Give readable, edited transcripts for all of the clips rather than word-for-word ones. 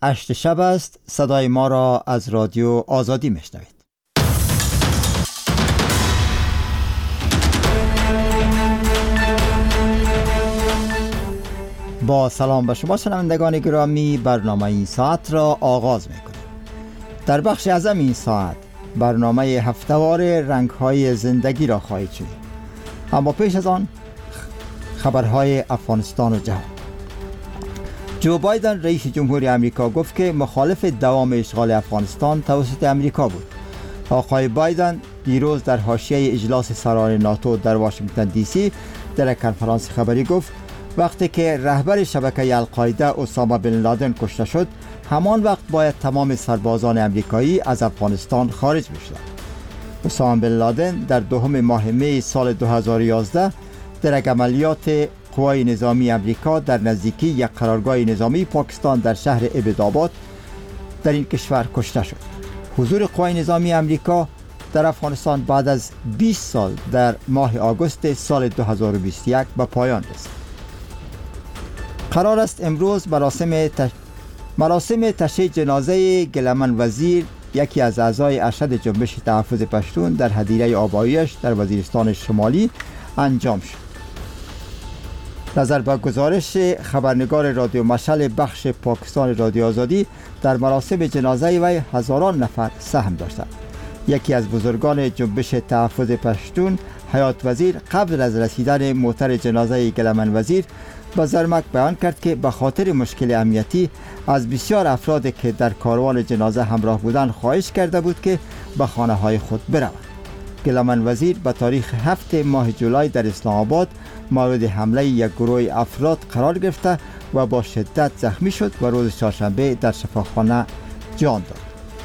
8 شب است. صدای ما را از رادیو آزادی میشنوید. با سلام به شما شنوندگان گرامی، برنامه این ساعت را آغاز میکنیم. در بخش اعظم این ساعت برنامه هفته‌وار رنگ‌های زندگی را خواهید شنید. اما پیش از آن خبرهای افغانستان و جهان. جو بایدن رئیس جمهوری آمریکا گفت که مخالف دوام اشغال افغانستان توسط آمریکا بود. آقای بایدن دیروز در حاشیه اجلاس سران ناتو در واشنگتن دی سی در یک کنفرانس خبری گفت وقتی که رهبر شبکه القاعده اسامه بن لادن کشته شد، همان وقت باید تمام سربازان آمریکایی از افغانستان خارج بشوند. اسامه بن لادن در دوم ماه می سال 2011 در یک عملیات قوای نظامی آمریکا در نزدیکی یک قرارگاه نظامی پاکستان در شهر ابدآباد در این کشور کشته شد. حضور قوای نظامی آمریکا در افغانستان بعد از 20 سال در ماه آگوست سال 2021 به پایان رسید. قرار است امروز مراسم تشییع جنازه گلمن وزیر، یکی از اعضای ارشد جنبش تحفظ پشتون در هدیره آبایی‌اش در وزیرستان شمالی انجام شد. نظر به گزارش خبرنگار رادیو مشعل بخش پاکستان رادیو آزادی، در مراسم جنازه وی هزاران نفر سهم داشتند. یکی از بزرگان جنبش تحفظ پشتون، حیات وزیر، قبل از رسیدن موتر جنازه گلمن وزیر به زرمک بیان کرد که به خاطر مشکل امنیتی از بسیار افرادی که در کاروان جنازه همراه بودند خواهش کرده بود که به خانه های خود بروند. گلمن وزیر به تاریخ 7 ماه جولای در اسلام آباد مورد حمله یک گروه افراد قرار گرفته و با شدت زخمی شد و روز چهارشنبه در شفاخانه جان داد.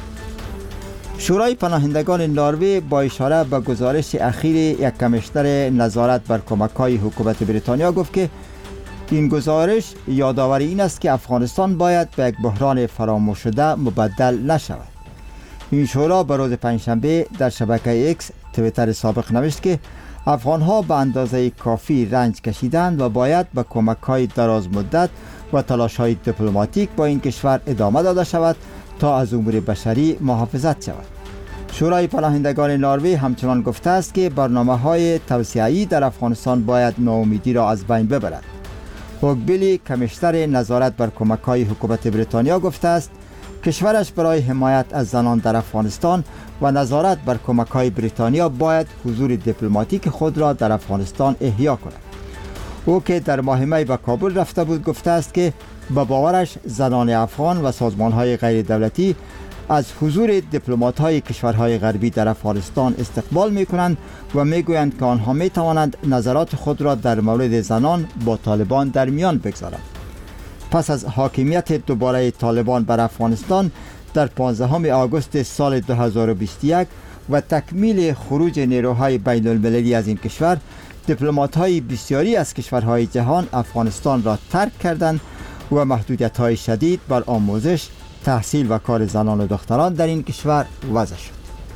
شورای پناهندگان نروژ با اشاره به گزارش اخیر یک کمیشنر نظارت بر کمک‌های حکومت بریتانیا گفت که این گزارش یادآور این است که افغانستان باید به یک بحران فراموش شده مبدل نشود. این شورا به روز پنجشنبه در شبکه ایکس توییتر سابق نوشت که افغانها به اندازه کافی رنج کشیدند و باید به کمک‌های دراز مدت و تلاش‌های دیپلماتیک با این کشور ادامه داده شود تا از امور بشری محافظت شود. شورای پناهندگان نروژ همچنان گفته است که برنامه‌های توسعه‌ای در افغانستان باید ناامیدی را از بین ببرد. هوگبیلی کمیشنر نظارت بر کمک‌های حکومت بریتانیا گفته است کشورش برای حمایت از زنان در افغانستان و نظارت بر کمک‌های بریتانیا باید حضور دیپلماتیک خود را در افغانستان احیا کند. او که در ماه می به کابل رفته بود گفته است که به باورش زنان افغان و سازمان‌های غیر دولتی از حضور دیپلمات‌های کشورهای غربی در افغانستان استقبال می‌کنند و می‌گویند که آنها می‌توانند نظرات خود را در مورد زنان با طالبان در میان بگذارند. پس از حاکمیت دوباره طالبان بر افغانستان در 15 آگوست سال 2021 و تکمیل خروج نیروهای بین المللی از این کشور، دیپلمات‌های بسیاری از کشورهای جهان افغانستان را ترک کردند و محدودیت‌های شدید بر آموزش، تحصیل و کار زنان و دختران در این کشور وضع شد.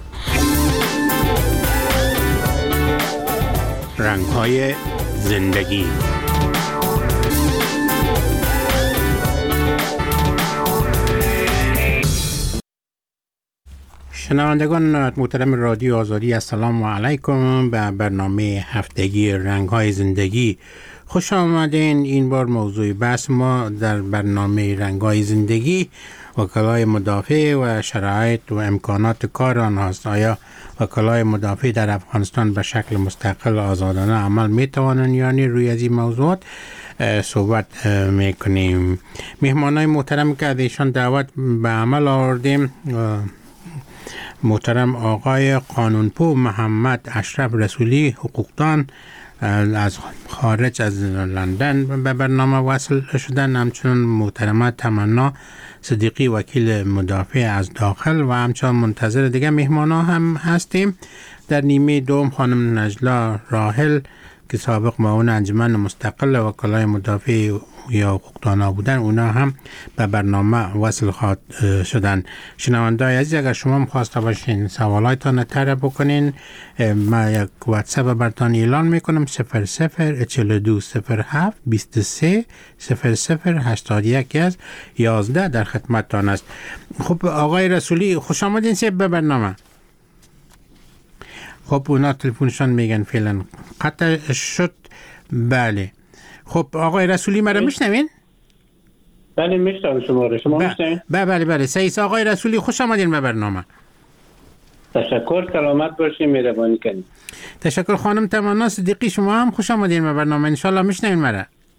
رنگ‌های زندگی. شنوندگان محترم رادیو آزادی، السلام علیکم به برنامه هفتگی رنگ‌های زندگی خوش آمدین. این بار موضوع بحث ما در برنامه رنگ‌های زندگی وکلای مدافع و شرایط و امکانات کار آنهاست. آیا وکلای مدافع در افغانستان به شکل مستقل آزادانه عمل میتوانند یا نه؟ روی از این موضوعات صحبت میکنیم. مهمانای محترم که ایشان دعوت به عمل آوردیم، محترم آقای قانونپو محمد اشرف رسولی، حقوقدان از خارج از لندن به برنامه وصل شدن، همچنین محترمه تمنا صدیقی وکیل مدافع از داخل و همچنین منتظر دیگه مهمانا هم هستیم. در نیمه دوم خانم نجلا راحل که سابق معاون انجمن مستقل وکلای مدافع یا حقوقدانا بودن، اونا هم به برنامه وصل خواهد شدن. شنونده‌های عزیز، اگر شما هم خواسته باشین سوالایتان طرح بکنین، ما یک واتساپ براتون اعلان میکنم 004207 23 0081 11 در خدمتتان است. خب آقای رسولی خوش آمدین به برنامه. خب اونا تلفنشان میگن فعلا قطع شد. بله خب آقای رسولی مرا میشنوین؟ بله میشنوم شما رو. شما میشنوین؟ بله سعید آقای رسولی خوش آمدین به برنامه. تشکر، سلامت باشین، مهربانی کنین. تشکر. خانم تمنا صدیقی شما هم خوش آمدین به برنامه، ان شاءالله میشنوین مرا.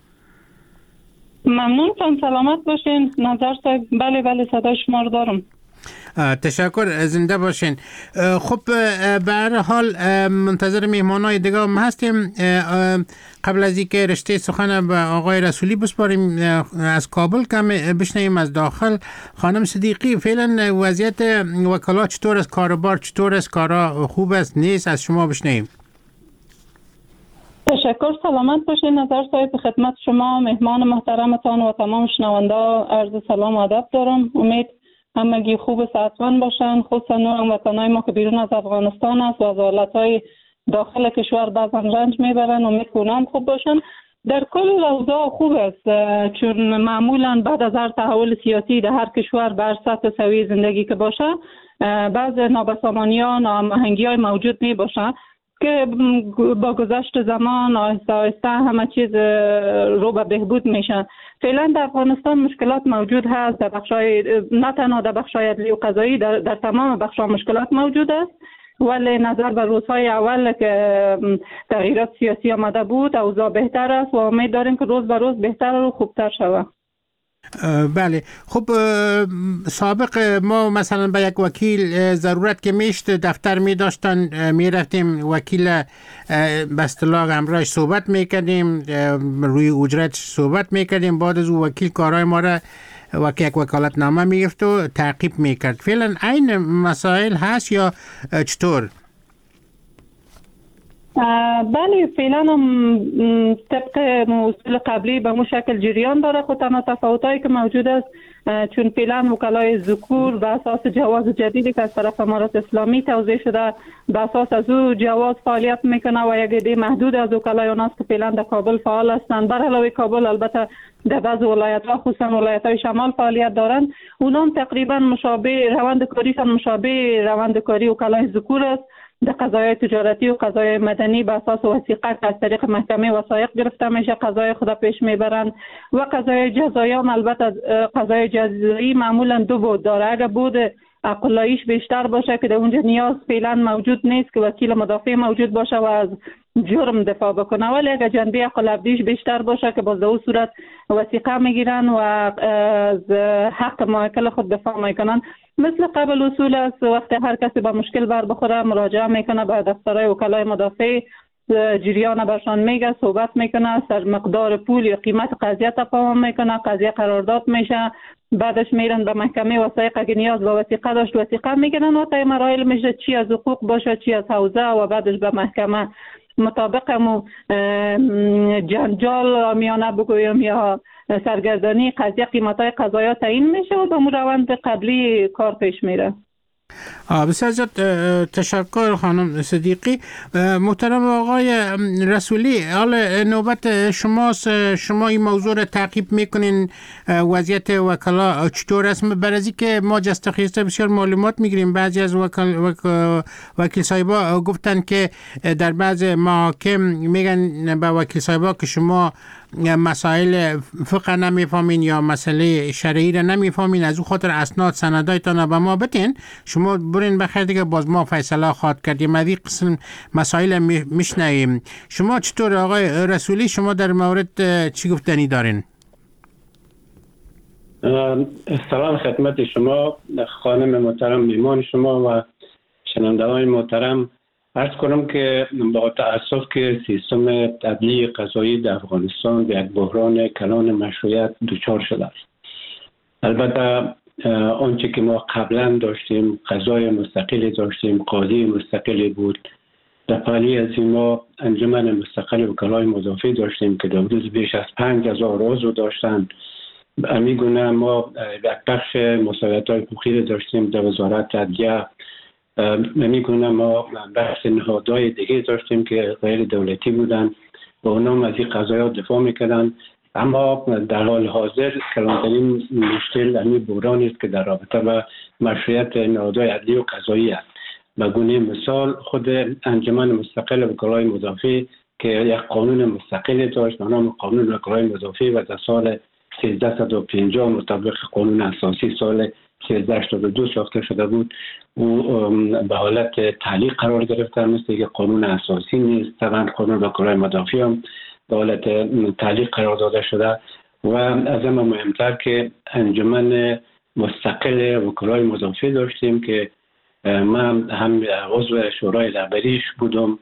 ممنون، سلامت باشین نظر صاحب. بله صدای شما رو دارم. تشکر، زنده باشین. خب به هر حال منتظر مهمانای دیگه هم هستیم. قبل از اینکه رشته سخن به آقای رسولی بسپاریم، از کابل کم بشنویم از داخل. خانم صدیقی، فعلا وضعیت وکلا چطور است؟ کاروبار چطور است؟ کارا خوب است نیست؟ از شما بشنویم. تشکر، سلامت باشین نظر صاحب. خدمت شما مهمان محترمتان و تمام شنونده عرض سلام و ادب دارم. امید همگی خوب و صحتمند باشن، خصوصا نوع وطنای ما که بیرون از افغانستان است و از حالتهای داخل کشور بعضا رنج میبرن. امید کنم خوب باشن. در کل اوضاع خوب است، چون معمولا بعد از هر تحول سیاسی در هر کشور بر سطح سوی زندگی که باشه، بعض نابسامانی‌ها، ناهماهنگی‌های موجود می باشه که با گذشت زمان آهسته آهسته همه چیز رو به بهبود میشه. فعلا در افغانستان مشکلات موجود هست، در بخشای نه تنها در بخشای عدلی و قضایی، در تمام بخش‌ها مشکلات موجود است، ولی نظر به روزهای اول که تغییرات سیاسی آمده بود اوضاع بهتر است و امید داریم که روز به روز بهتر و خوبتر شود. بله خب سابق ما مثلا به یک وکیل ضرورت که میشت دفتر می داشتن، می رفتیم وکیل به اصطلاح همراهش صحبت میکردیم، روی اجرت صحبت میکردیم، بعد از وکیل کارهای ما را یک وکالت نامه میگرفت و تعقیب میکرد. فعلا این مسائل هست یا چطور؟ بله فعلا هم طبق اصول قبلی به مو شکل جریان داره. خود تنها تفاوتایی که موجود است چون فعلا وکلای ذکور به اساس جواز جدیدی که از طرف امارات اسلامی توضیح شده به اساس از او جواز فعالیت میکنه و یک عده محدود از وکلای اوناست که فعلا در کابل فعال هستند. بر علاوه کابل البته در بعض ولایت‌ها خصوصا ولایت‌های شمال فعالیت دارند. اونام تقریبا مشابه روند کاریشان مشابه روند کاری وکلای ذکور است. در قضایای تجارتی و قضایای مدنی به اساس وثیقه که از طریق محکمه وثایق گرفته میشه قضای خود پیش میبرند و قضایای جزایی هم البته قضای جزایی معمولا دو بود داره. اگر بود عقلاییش بیشتر باشه که در اونجا نیاز فعلا موجود نیست که وکیل مدافع موجود باشه و از جرم دفاع بکنه، ولی اگر جنبه عقلابدیش بیشتر باشه که باز در اون صورت وثیقه میگیرن و از حق موکل خود دفاع میکنن. مثل قبل اصول است، وقتی هر کسی با مشکل بر بخوره مراجعه میکنه به دفترهای وکلای مدافع، جریان برشان میگه، صحبت میکنه، سر مقدار پول یا قیمت قضیه تفاهم میکنه، قضیه قرارداد میشه، بعدش میرن به محکمه وثایق اگه نیاز به وثیقه داشت وثیقه میگیرن و تا مراحل میشه چی از حقوق باشه چی از حوزه و بعدش به محکمه مطابق جنجال میانه بگویم یا سرگردانی قضیه قیمتای قضایا تعیین میشه و به روند قبلی کار پیش میره. بسیار زیاد تشکر خانم صدیقی. محترم آقای رسولی، حالا نوبت شماست. شما این موضوع را تعقیب میکنین وضعیت وکلا چطور است؟ برای که ما جستخیسته بسیار معلومات میگیریم. بعضی از وکیل صاحبا گفتن که در بعض محاکم میگن به وکیل صاحبا که شما مسائل فقه نمیفهمین یا مسئله شرعی را نمیفهمین، از او خاطر اسناد سندایتان به ما بتین، شما برین بخیر دیگه باز ما فیصله خواهد کردیم. از این قسم مسائل میشنویم. شما چطور آقای رسولی، شما در مورد چی گفتنی دارین؟ سلام خدمت شما خانم محترم، میمان شما و شنوندگان محترم. عرض کنم که با تأسف که سیستم عدلی قضایی در افغانستان به یک بحران کلان مشروعیت دچار شده است. البته آنچه که ما قبلا داشتیم، قضای مستقلی داشتیم، قاضی مستقلی بود، در پالی از ما انجمن مستقل وکلای مضافی داشتیم که در حدود بیش از 5000 عضو داشتن. میگونه ما یک بخش مسئولیت‌های حقوقی داشتیم در وزارت عدلیه. میگونه ما بخش نهادهای دیگه داشتیم که غیر دولتی بودن و اونا از این قضایا دفاع میکردن. اما در حال حاضر کلانترین مشکل همین بحرانی است که در رابطه با مشروعیت نهادهای عدلی و قضایی است. به گونه مثال خود انجمن مستقل وکلای مضافی که یک قانون مستقلی داشت به نام قانون وکلای مضافی و در سال 1350 مطابق قانون اساسی سال 1382 ساخته شده بود و به حالت تعلیق قرار گرفته، مثل که قانون اساسی نیست. طبعا قانون وکلای مضافی هم به حالت تعلیق قرار داده شده و از همه مهمتر که انجمن مستقل وکلای مضافی داشتیم که من هم عضو شورای رهبریش بودم.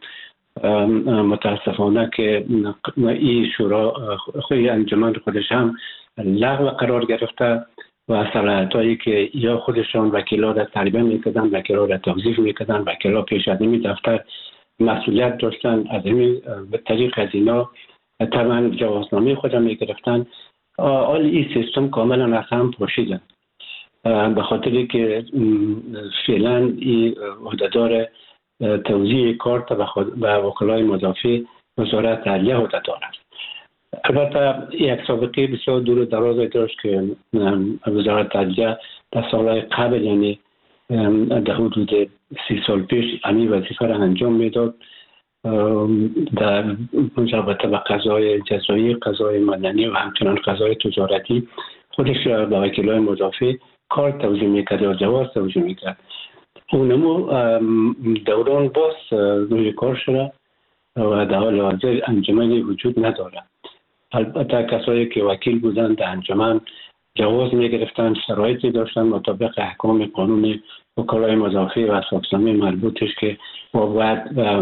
متاسفانه که این شورا خود انجمن خودش هم لغو قرار گرفته و صلاحیتایی که یا خودشان وکیلا را تقریبا میکردن، وکیلا را توظیف میکردن، وکیلا پیش از این دفتر مسئولیت داشتن، از این به طریق از اینا طبعا جوازنامه خود را میگرفتن. حال این سیستم کاملا از هم پاشیدن به خاطری که فعلا این عهدهدار توزیع کارت و وکلای مضافی وزارت عدلیه عهدهدار است. البته یک سابقه بسیار دور و دراز داشت که وزارت عدلیه در سالهای قبل، یعنی در حدود 30 سال پیش، همین وظیفه را انجام میداد در رابطه با قضای جزایی، قضای مدنی و همچنان قضای تجارتی. خودش به وکلای مضافی کار توزیع میکرد یا جواز توزیع میکرد. اونمو دوران باز روی کار شده و در حال حاضر انجمنی وجود نداره. البته کسایی که وکیل بودن در انجمن جواز میگرفتن، شرایطی داشتن مطابق احکام قانون وکلای مضافی و اساسنامه مربوطش که باید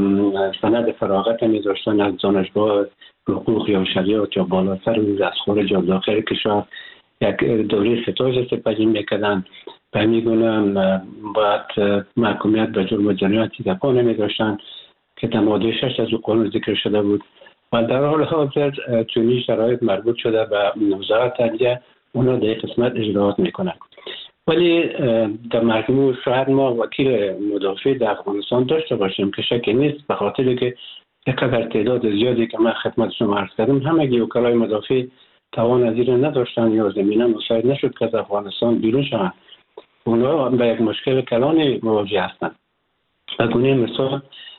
سند فراغت می‌داشتن از دانشگاه حقوق یا شریعت یا بالاتر از خارج یا داخل کشور، یک دوره ستاژ سپری میکردن و میگونن باید محکومیت به جرم جنایتی دفاع نمی‌داشتن که در ماده 6 از قانون ذکر شده بود. و در حال حاضر چنین شرایط مربوط شده به وزارت عدلیه، اونا در قسمت اجراات میکنن. ولی در مجموع شاید ما وکیل مدافع در افغانستان داشته باشیم که شکی نیست، به خاطر که اینقدر تعداد زیادی که من خدمت شما عرض کردم همگی وکلای مدافع توان از این نداشتن یا زمینه مساعد نشد که از افغانستان بیرون شوند. اونا به یک مشکل کلان مواجه هستند. به گونه مثال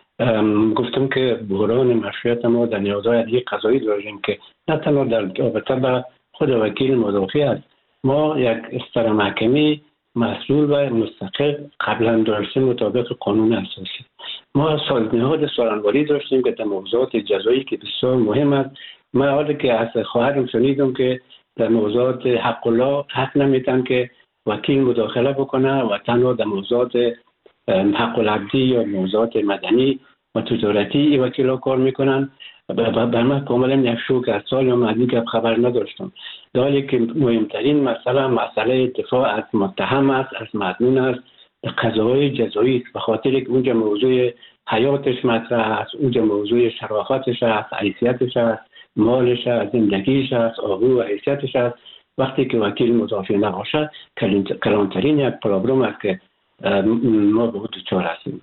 گفتم که بحران مشروعیت ما در نهادهای عدلی قضایی داریم که نه تنها در رابطه با خود وکیل مدافع است. ما یک استر محکمی مسئول و مستقل قبلا داشتیم مطابق قانون اساسی. ما نهاد سالنواری داشتیم که در موضوعات جزایی که بسیار مهم است. من حالا که از خواهرم شنیدم که در موضوعات حق الله حق نمیتن که وکیل مداخله بکنه و تنها در موضوعات حق العبدی یا موضوعات مدنی و تجارتی این وکیلا کار میکنن. بر من کاملا یک شوک از سال یا مدنی که خبر نداشتم. در حالی که مهمترین مسئله دفاع از متهم است، از مظنون است، قضاهای جزایی است، به خاطر که اونجا موضوع حیاتش مطرح است، اونجا موضوع شرافتش است، حیثیتش است، مالش است، زندگیش است، آبرو و حیثیتش است. وقتی که وکیل مدافع نباشه کلانترین یک پروبلم است که ما به خود دچار هستیم.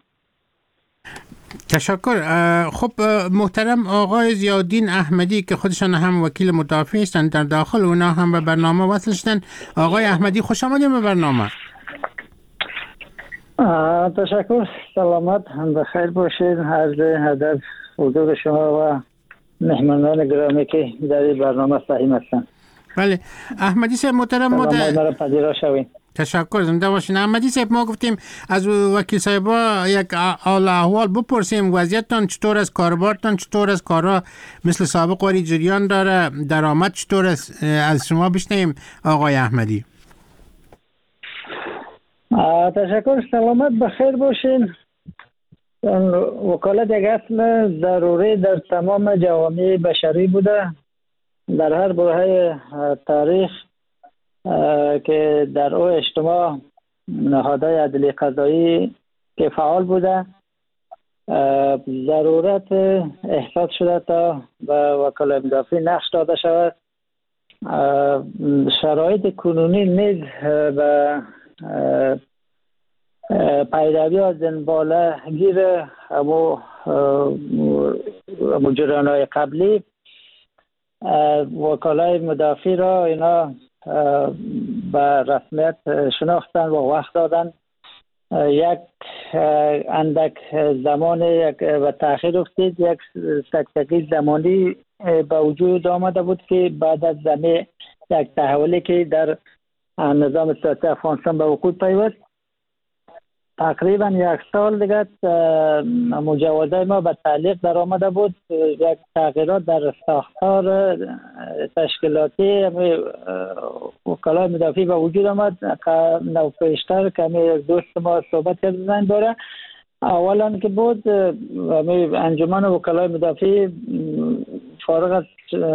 تشکر. خب محترم آقای ضیاءالدین احمدی که خودشان هم وکیل مدافع هستند در داخل اونا هم به برنامه وصل شدن. آقای احمدی خوش آمدید به برنامه. تشکر. سلامت هم بخیر باشید. عرض ادب حضور شما و مهمانان گرامی که در این برنامه سهیم هستند. بله احمدی صاحب محترم ما در پذیرا شوین. تشکر. زنده باشین. احمدی صاحب ما گفتیم از وکیل صاحبا یک حال احوال بپرسیم. وضعیتتان چطور است؟ کاربارتان چطور است؟ کارا مثل سابق واری جریان داره؟ درآمد چطور است؟ از شما بشنویم آقای احمدی. تشکر. سلامت بخیر باشین. وکالت یک اصل ضروری در تمام جوامع بشری بوده. در هر برهه تاریخ که در او اجتماع نهادهای عدلی قضایی که فعال بوده ضرورت احساس شده تا به وکلای مدافع نقش داده شود. شرایط کنونی نیز به پیروی از بالا گیر جریان‌های قبلی وکلای مدافع را اینا به رسمیت شناختن و وقت دادن. یک اندک زمان و تأخیر افتید، یک سکتگی زمانی به وجود آمده بود که بعد از زمین یک تحولی که در نظام سیاسی افغانستان به وقوع پیوست، تقریبا یک سال دیگه مجوزه ما به تعلیق در آمده بود. یک تغییرات در ساختار تشکیلاتی وکلای مدافع به وجود آمد. نو پیشتر که دوست ما صحبت کردن داره، اولا که بود انجمن وکلای مدافع فارغ از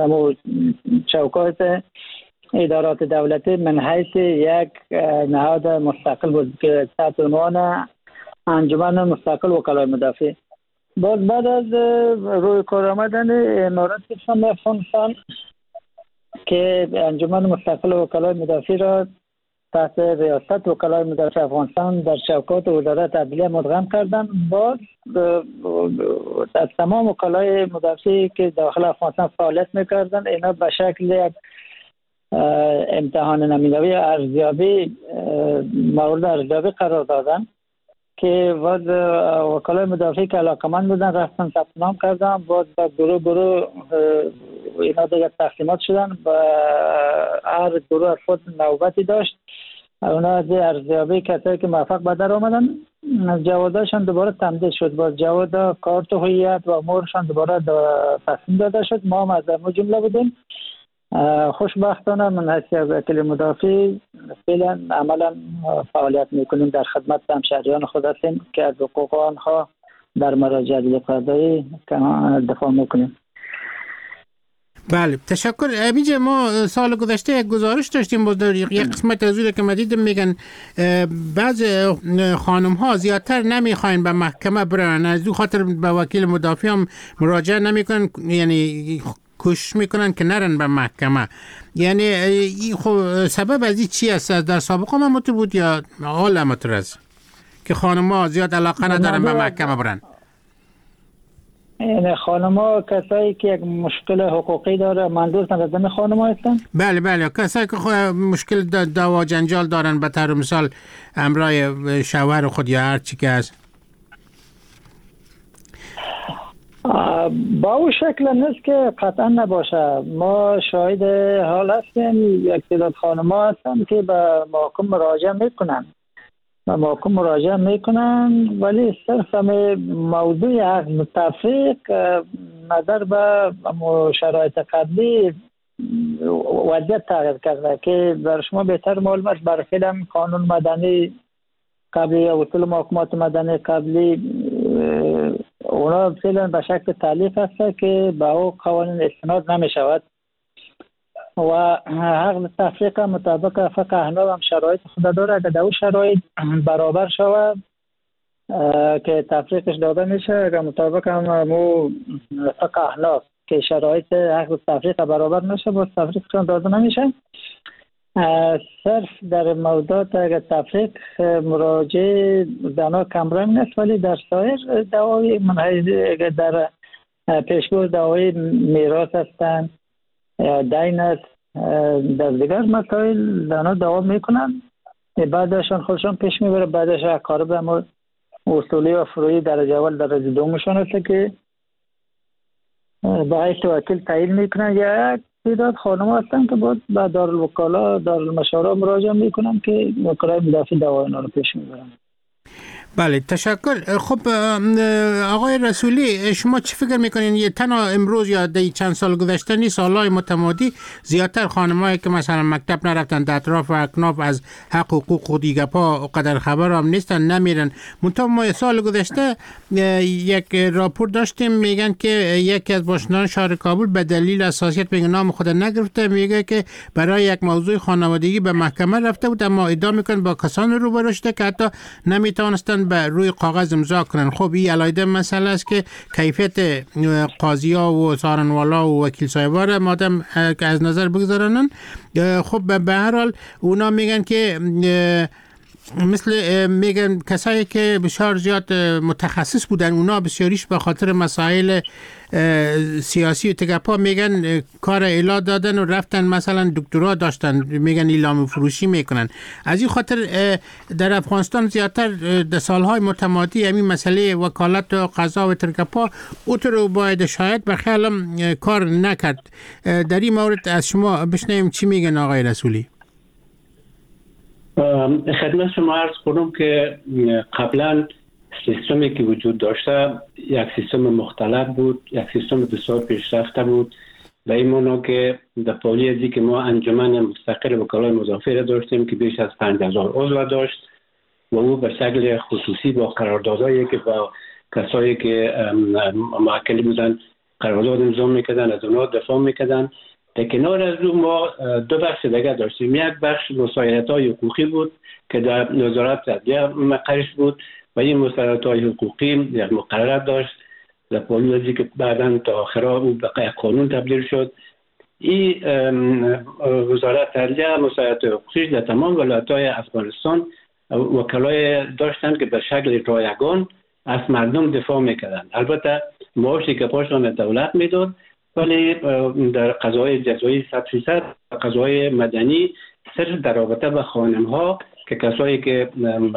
چوکات ادارات دولتی من حیث یک نهاد مستقل بود که تحت عنوان انجمن مستقل وکلای مدافع. بعد از روی کار آمدن امارات اسلامی افغانستان که انجمن مستقل وکلای مدافع را تحت ریاست وکلای مدافع افغانستان در چوکات وزارت عدلیه مدغم کردن، باز از تمام وکلای مدافع که داخل افغانستان فعالیت میکردن اینا به شکل یک امتحان نمونه‌ای ارزیابی مورد ارزیابی قرار دادن که بعد وکلای مدافع که علاقمند بودن رفتن ثبت نام کردن، بعد گروه اینا دیگه تقسیمات شدن و هر گروه از خود نوبتی داشت. اونا از ارزیابی کسایی که موفق به در آمدن جوادشان دوباره تمدید شد، باز جواد کارت و هویت و امورشان دوباره تصمیم داده شد. ما هم از اون جمله بودیم. خوشبختانه من حیث وکیل مدافع فعلا عملا فعالیت میکنیم، در خدمت همشهریان خود هستیم که از حقوق آنها در مراجع عدلیه قضایی دفاع میکنیم. بله تشکر. ابیجه ما سال گذشته یک گزارش داشتیم باز در یک قسمت از اون که ما دیدم میگن بعض خانم ها زیادتر نمیخواین به محکمه برن، از دو خاطر به وکیل مدافع هم مراجعه نمیکنن، یعنی کوشش میکنن که نرن به محکمه. یعنی این خب سبب از این چی است؟ در سابقه هم همونطور بود یا حال همونطور است که خانم ها زیاد علاقه ندارن به محکمه برن؟ یعنی خانم ها کسایی که یک مشکل حقوقی داره منظور نظر خانم ها هستن؟ بله بله، کسایی که مشکل دعوا جنجال دارن، به طور مثال امرای شوهر خود یا هر چی که هست. با اون شکل نیست که قطعا نباشه. ما شاهد حال هستیم یک تعداد خانم ها هستن که به محکم مراجعه میکنن ولی صرف موضوع حق متفق نظر به شرایط قبلی وضعیت تغییر کرده که بر شما بهتر معلوم است. بر فعلا قانون مدنی قبلی یا اصول محاکمات مدنی قبلی اونا فعلا به شکل تعلیق هست که به او قوانین استناد نمی شود و حق تفریق مطابق فقه احناف هم شرایط خود داره. اگر در اون شرایط برابر شود که تفریقش داده میشه، اگر مطابق هم فقه احناف که شرایط حق تفریق برابر نشه باز تفریقشان داده نمیشه. صرف در موضوعات اگر تفریق مراجعه دانا کمرنگ نیست، ولی در سایر دعوای اگر در پیشگوی دعوای میراث هستند یا دین است، در دیگر مسائل دانا دعوا میکنن، بعدشان خودشان پیش میبره، بعدش اقارب هم اصولی و فروعی درجه اول درجه دومشان هست که با حیث وکیل تعیین میکنن. یا تعداد خانم هستن که باید به دارالوکالا دارالمشاوره مراجعه میکنن که وکلای مدافع دعوای اینا رو پیش میبرن. بله تشکر. خب آقای رسولی، شما چی فکر میکنین؟ یه تنها امروز یا دی چند سال گذشته نیست، سالهای متمادی زیادتر خانمایی که مثلا مکتب نرفتن در اطراف و اکناف از حق و حقوق و دیگه پا قدر خبر هم نیستن، نمیرن. منتها ما سال گذشته یک راپور داشتیم میگن که یکی از باشندگان شهر کابل به دلیل حساسیت میگه نام خود نگرفته، میگه که برای یک موضوع خانوادگی به محکمه رفته بود، اما ادعا میکنه با کسان روبرو شده که حتی نمیتونستن میتونن به روی کاغذ امضا کنن. خب این علیحده مسئله است که کیفیت قاضیا و سارنوالا و وکیل صاحبا را مادام از نظر بگذارن، خب به هر حال اونا میگن که مثل میگن کسایی که بسیار زیاد متخصص بودن، اونا بسیاریش به خاطر مسائل سیاسی و تگپا میگن کار اعلا دادن و رفتن مثلا دکترا داشتن، میگن اعلام فروشی میکنن. از این خاطر در افغانستان زیادتر در سالهای متمادی همین مسئله وکالت و قضا و تگپا اوتر باید شاید به خیالم کار نکرد. در این مورد از شما بشنویم چی میگن آقای رسولی. خدمت شما عرض کنم که قبلا سیستمی که وجود داشته یک سیستم مختلف بود، یک سیستم بسیار پیشرفته بود. به این معنا که در پالی ازی که ما انجمن مستقل وکلای مضافه را داشتیم که بیش از 5000 عضو داشت و او به شکل خصوصی با قراردادهایی که با کسایی که موکل بودن قرارداد امضا میکردن، از اونها دفاع میکردن. در کنار از اون ما دو بخش دیگه داشتیم. یک بخش مساعدت‌های حقوقی بود که در نظارت عدلیه مقرش بود و این مساعدت‌های حقوقی یک مقررات داشت در پالیوزی که بعداً تا آخرها او به قانون تبدیل شد. این وزارت عدلیه مساعدت حقوقی در تمام ولایت‌های افغانستان وکلای داشتند که به شکل رایگان از مردم دفاع میکردند. البته معاشی که پاشان دولت میداد، ولی در قضای جزایی 100% قضای مدنی صرف در رابطه با خانم‌ها که کسایی که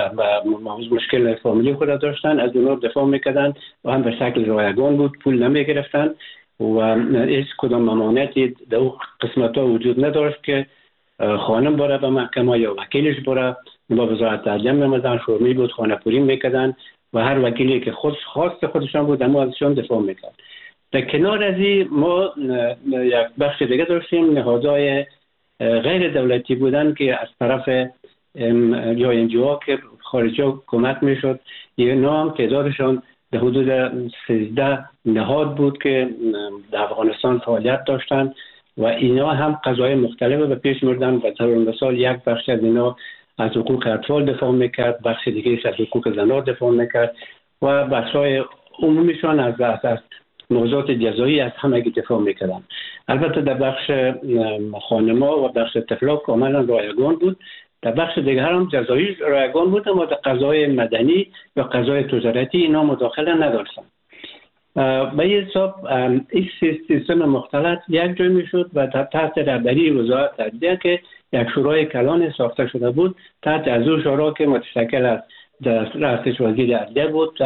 مشکل فامیلی خود داشتن از اونها دفاع میکردن و هم به شکل رایگان بود، پول نمیگرفتن و هیچ کدام ممانعتی در قسمت‌ها وجود نداشت که خانم بره به محکمه یا وکیلش بره با وزارت عدلیه می‌آمدن، فرمی بود، خانه‌پوری میکردن و هر وکیلی که خواست خودشان بود اما ازشان دفاع میکرد. در کنار از این ما یک بخش دیگه داشتیم نهادهای غیر دولتی بودن که از طرف یا انجیوها که خارجی کمک میشد. اینا هم تعدادشان در حدود 13 نهاد بود که در افغانستان فعالیت داشتن و اینا هم قضای مختلف به پیش می‌بردن. و طور مثال یک بخش از اینا از حقوق اطفال دفاع میکرد، بخش دیگه از حقوق زنان دفاع میکرد و بخشای عمومیشان از موضوعات جزایی از همگی دفاع میکردن. البته در بخش خانم‌ها و بخش طفلا کاملا رایگان بود. در بخش دیگر هم جزایی رایگان بود، اما در قضای مدنی یا قضای تجارتی اینا مداخله نداشتن. به این حساب این سیستم مختلط یک جای میشد و تحت رهبری وزارت عدلیه که یک شورای کلان ساخته شده بود. تحت از اون شورا که متشکل از رئیس وزیر عدلیه بود،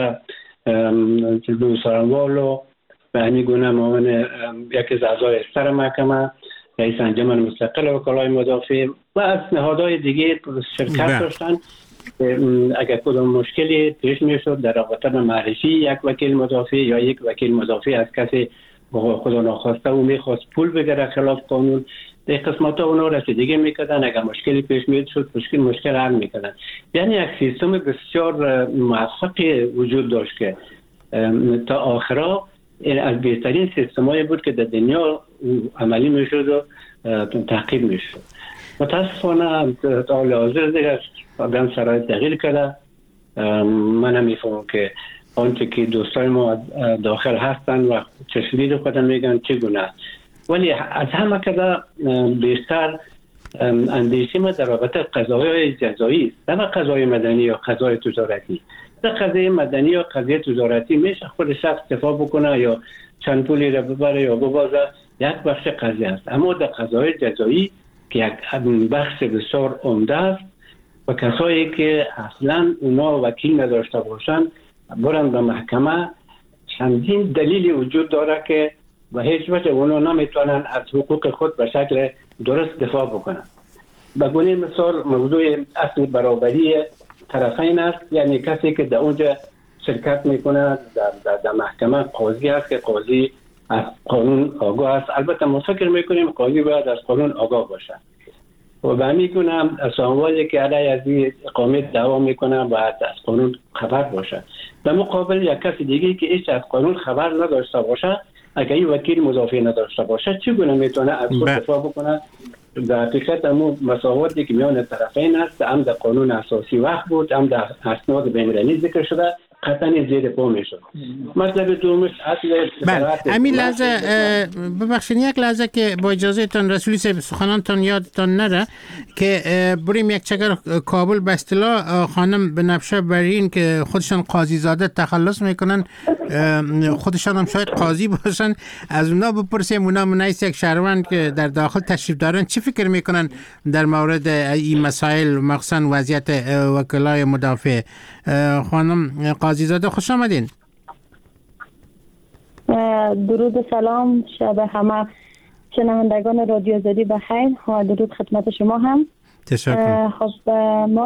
جلو سارنوال و همین گونه معاون یکی از اعضای سر محکمه، رئیس انجمن مستقل وکلای مضافه و از نهادهای دیگه شرکت داشتن. اگر کدام مشکلی پیش میشد در رابطه با معرفی یک وکیل مضافه یا یک وکیل مضافه از کسی خدا ناخواسته و میخواست پول بگیره خلاف قانون، در قسمت ها اونا رسیدگی میکردن. اگر مشکلی پیش میاد شد مشکل حل میکردن. یعنی یک سیستم بسیار موفقی وجود داشت که تا آخرها از بهترین سیستمایی بود که در دنیا عملی میشد و تعقیب میشد. متاسفانه تا حال حاضر دیگه آدم شرایط تغییر کرده. من هم میفهمم که آنچه که دوستای ما داخل هستن و چشمدید خودم میگن چگونه است، ولی از همه کده بیشتر اندیشه ما در رابطه قضایای جزایی است، نه قضای مدنی یا قضای تجارتی. در قضیه مدنی یا قضیه تجارتی میشه خود شخص دفاع بکنه یا چند پولی را ببره یا ببازه، یک بخش قضیه است. اما در قضای جزایی که یک بخش بسیار عمده است و کسایی که اصلا اونا وکیل نداشته باشن برن به محکمه، چندین دلیلی وجود داره که و هیچ وجه اونا نمیتونن از حقوق خود به شکل درست دفاع بکنن. به گونه مثال موضوع اصل برابری طرفین است، یعنی کسی که در اونجا شرکت میکنه در محکمه قاضی است که قاضی از قانون آگاه است. البته ما فکر میکنیم قاضی باید از قانون آگاه باشه و به همین گونه ساموالی که علیه از این اقامت دعوا میکنه باید از قانون خبر باشه. در مقابل یک کسی دیگه که هیچ از قانون خبر نداشته باشه، اگر این وکیل مضافه نداشته باشه، چگونه میتونه از خود دفاع بکنه در حقیقت همون مساواتی که میان طرفین است، هم در قانون اساسی وقت بود، هم در اسناد بین‌المللی ذکر شده، قطعا زیر پا میشد. مطلب دومش اصل همین لحظه ببخشید یک لحظه که با اجازه تان رسولی صاحب سخنانتان یادتان نره که بریم یک چکر کابل به اصطلاح خانم بنفشه برین که خودشان قاضی زاده تخلص میکنن، خودشان هم شاید قاضی باشن، از اونا بپرسیم اونا منیس یک شهروند که در داخل تشریف دارن چی فکر میکنن در مورد این مسائل، مخصوصا وضعیت وکلای مدافع. خانم قاضی زاده خوش آمدین. درود و سلام شب همه شنوندگان رادیو آزادی بخیر و درود خدمت شما هم. تشکر. خب ما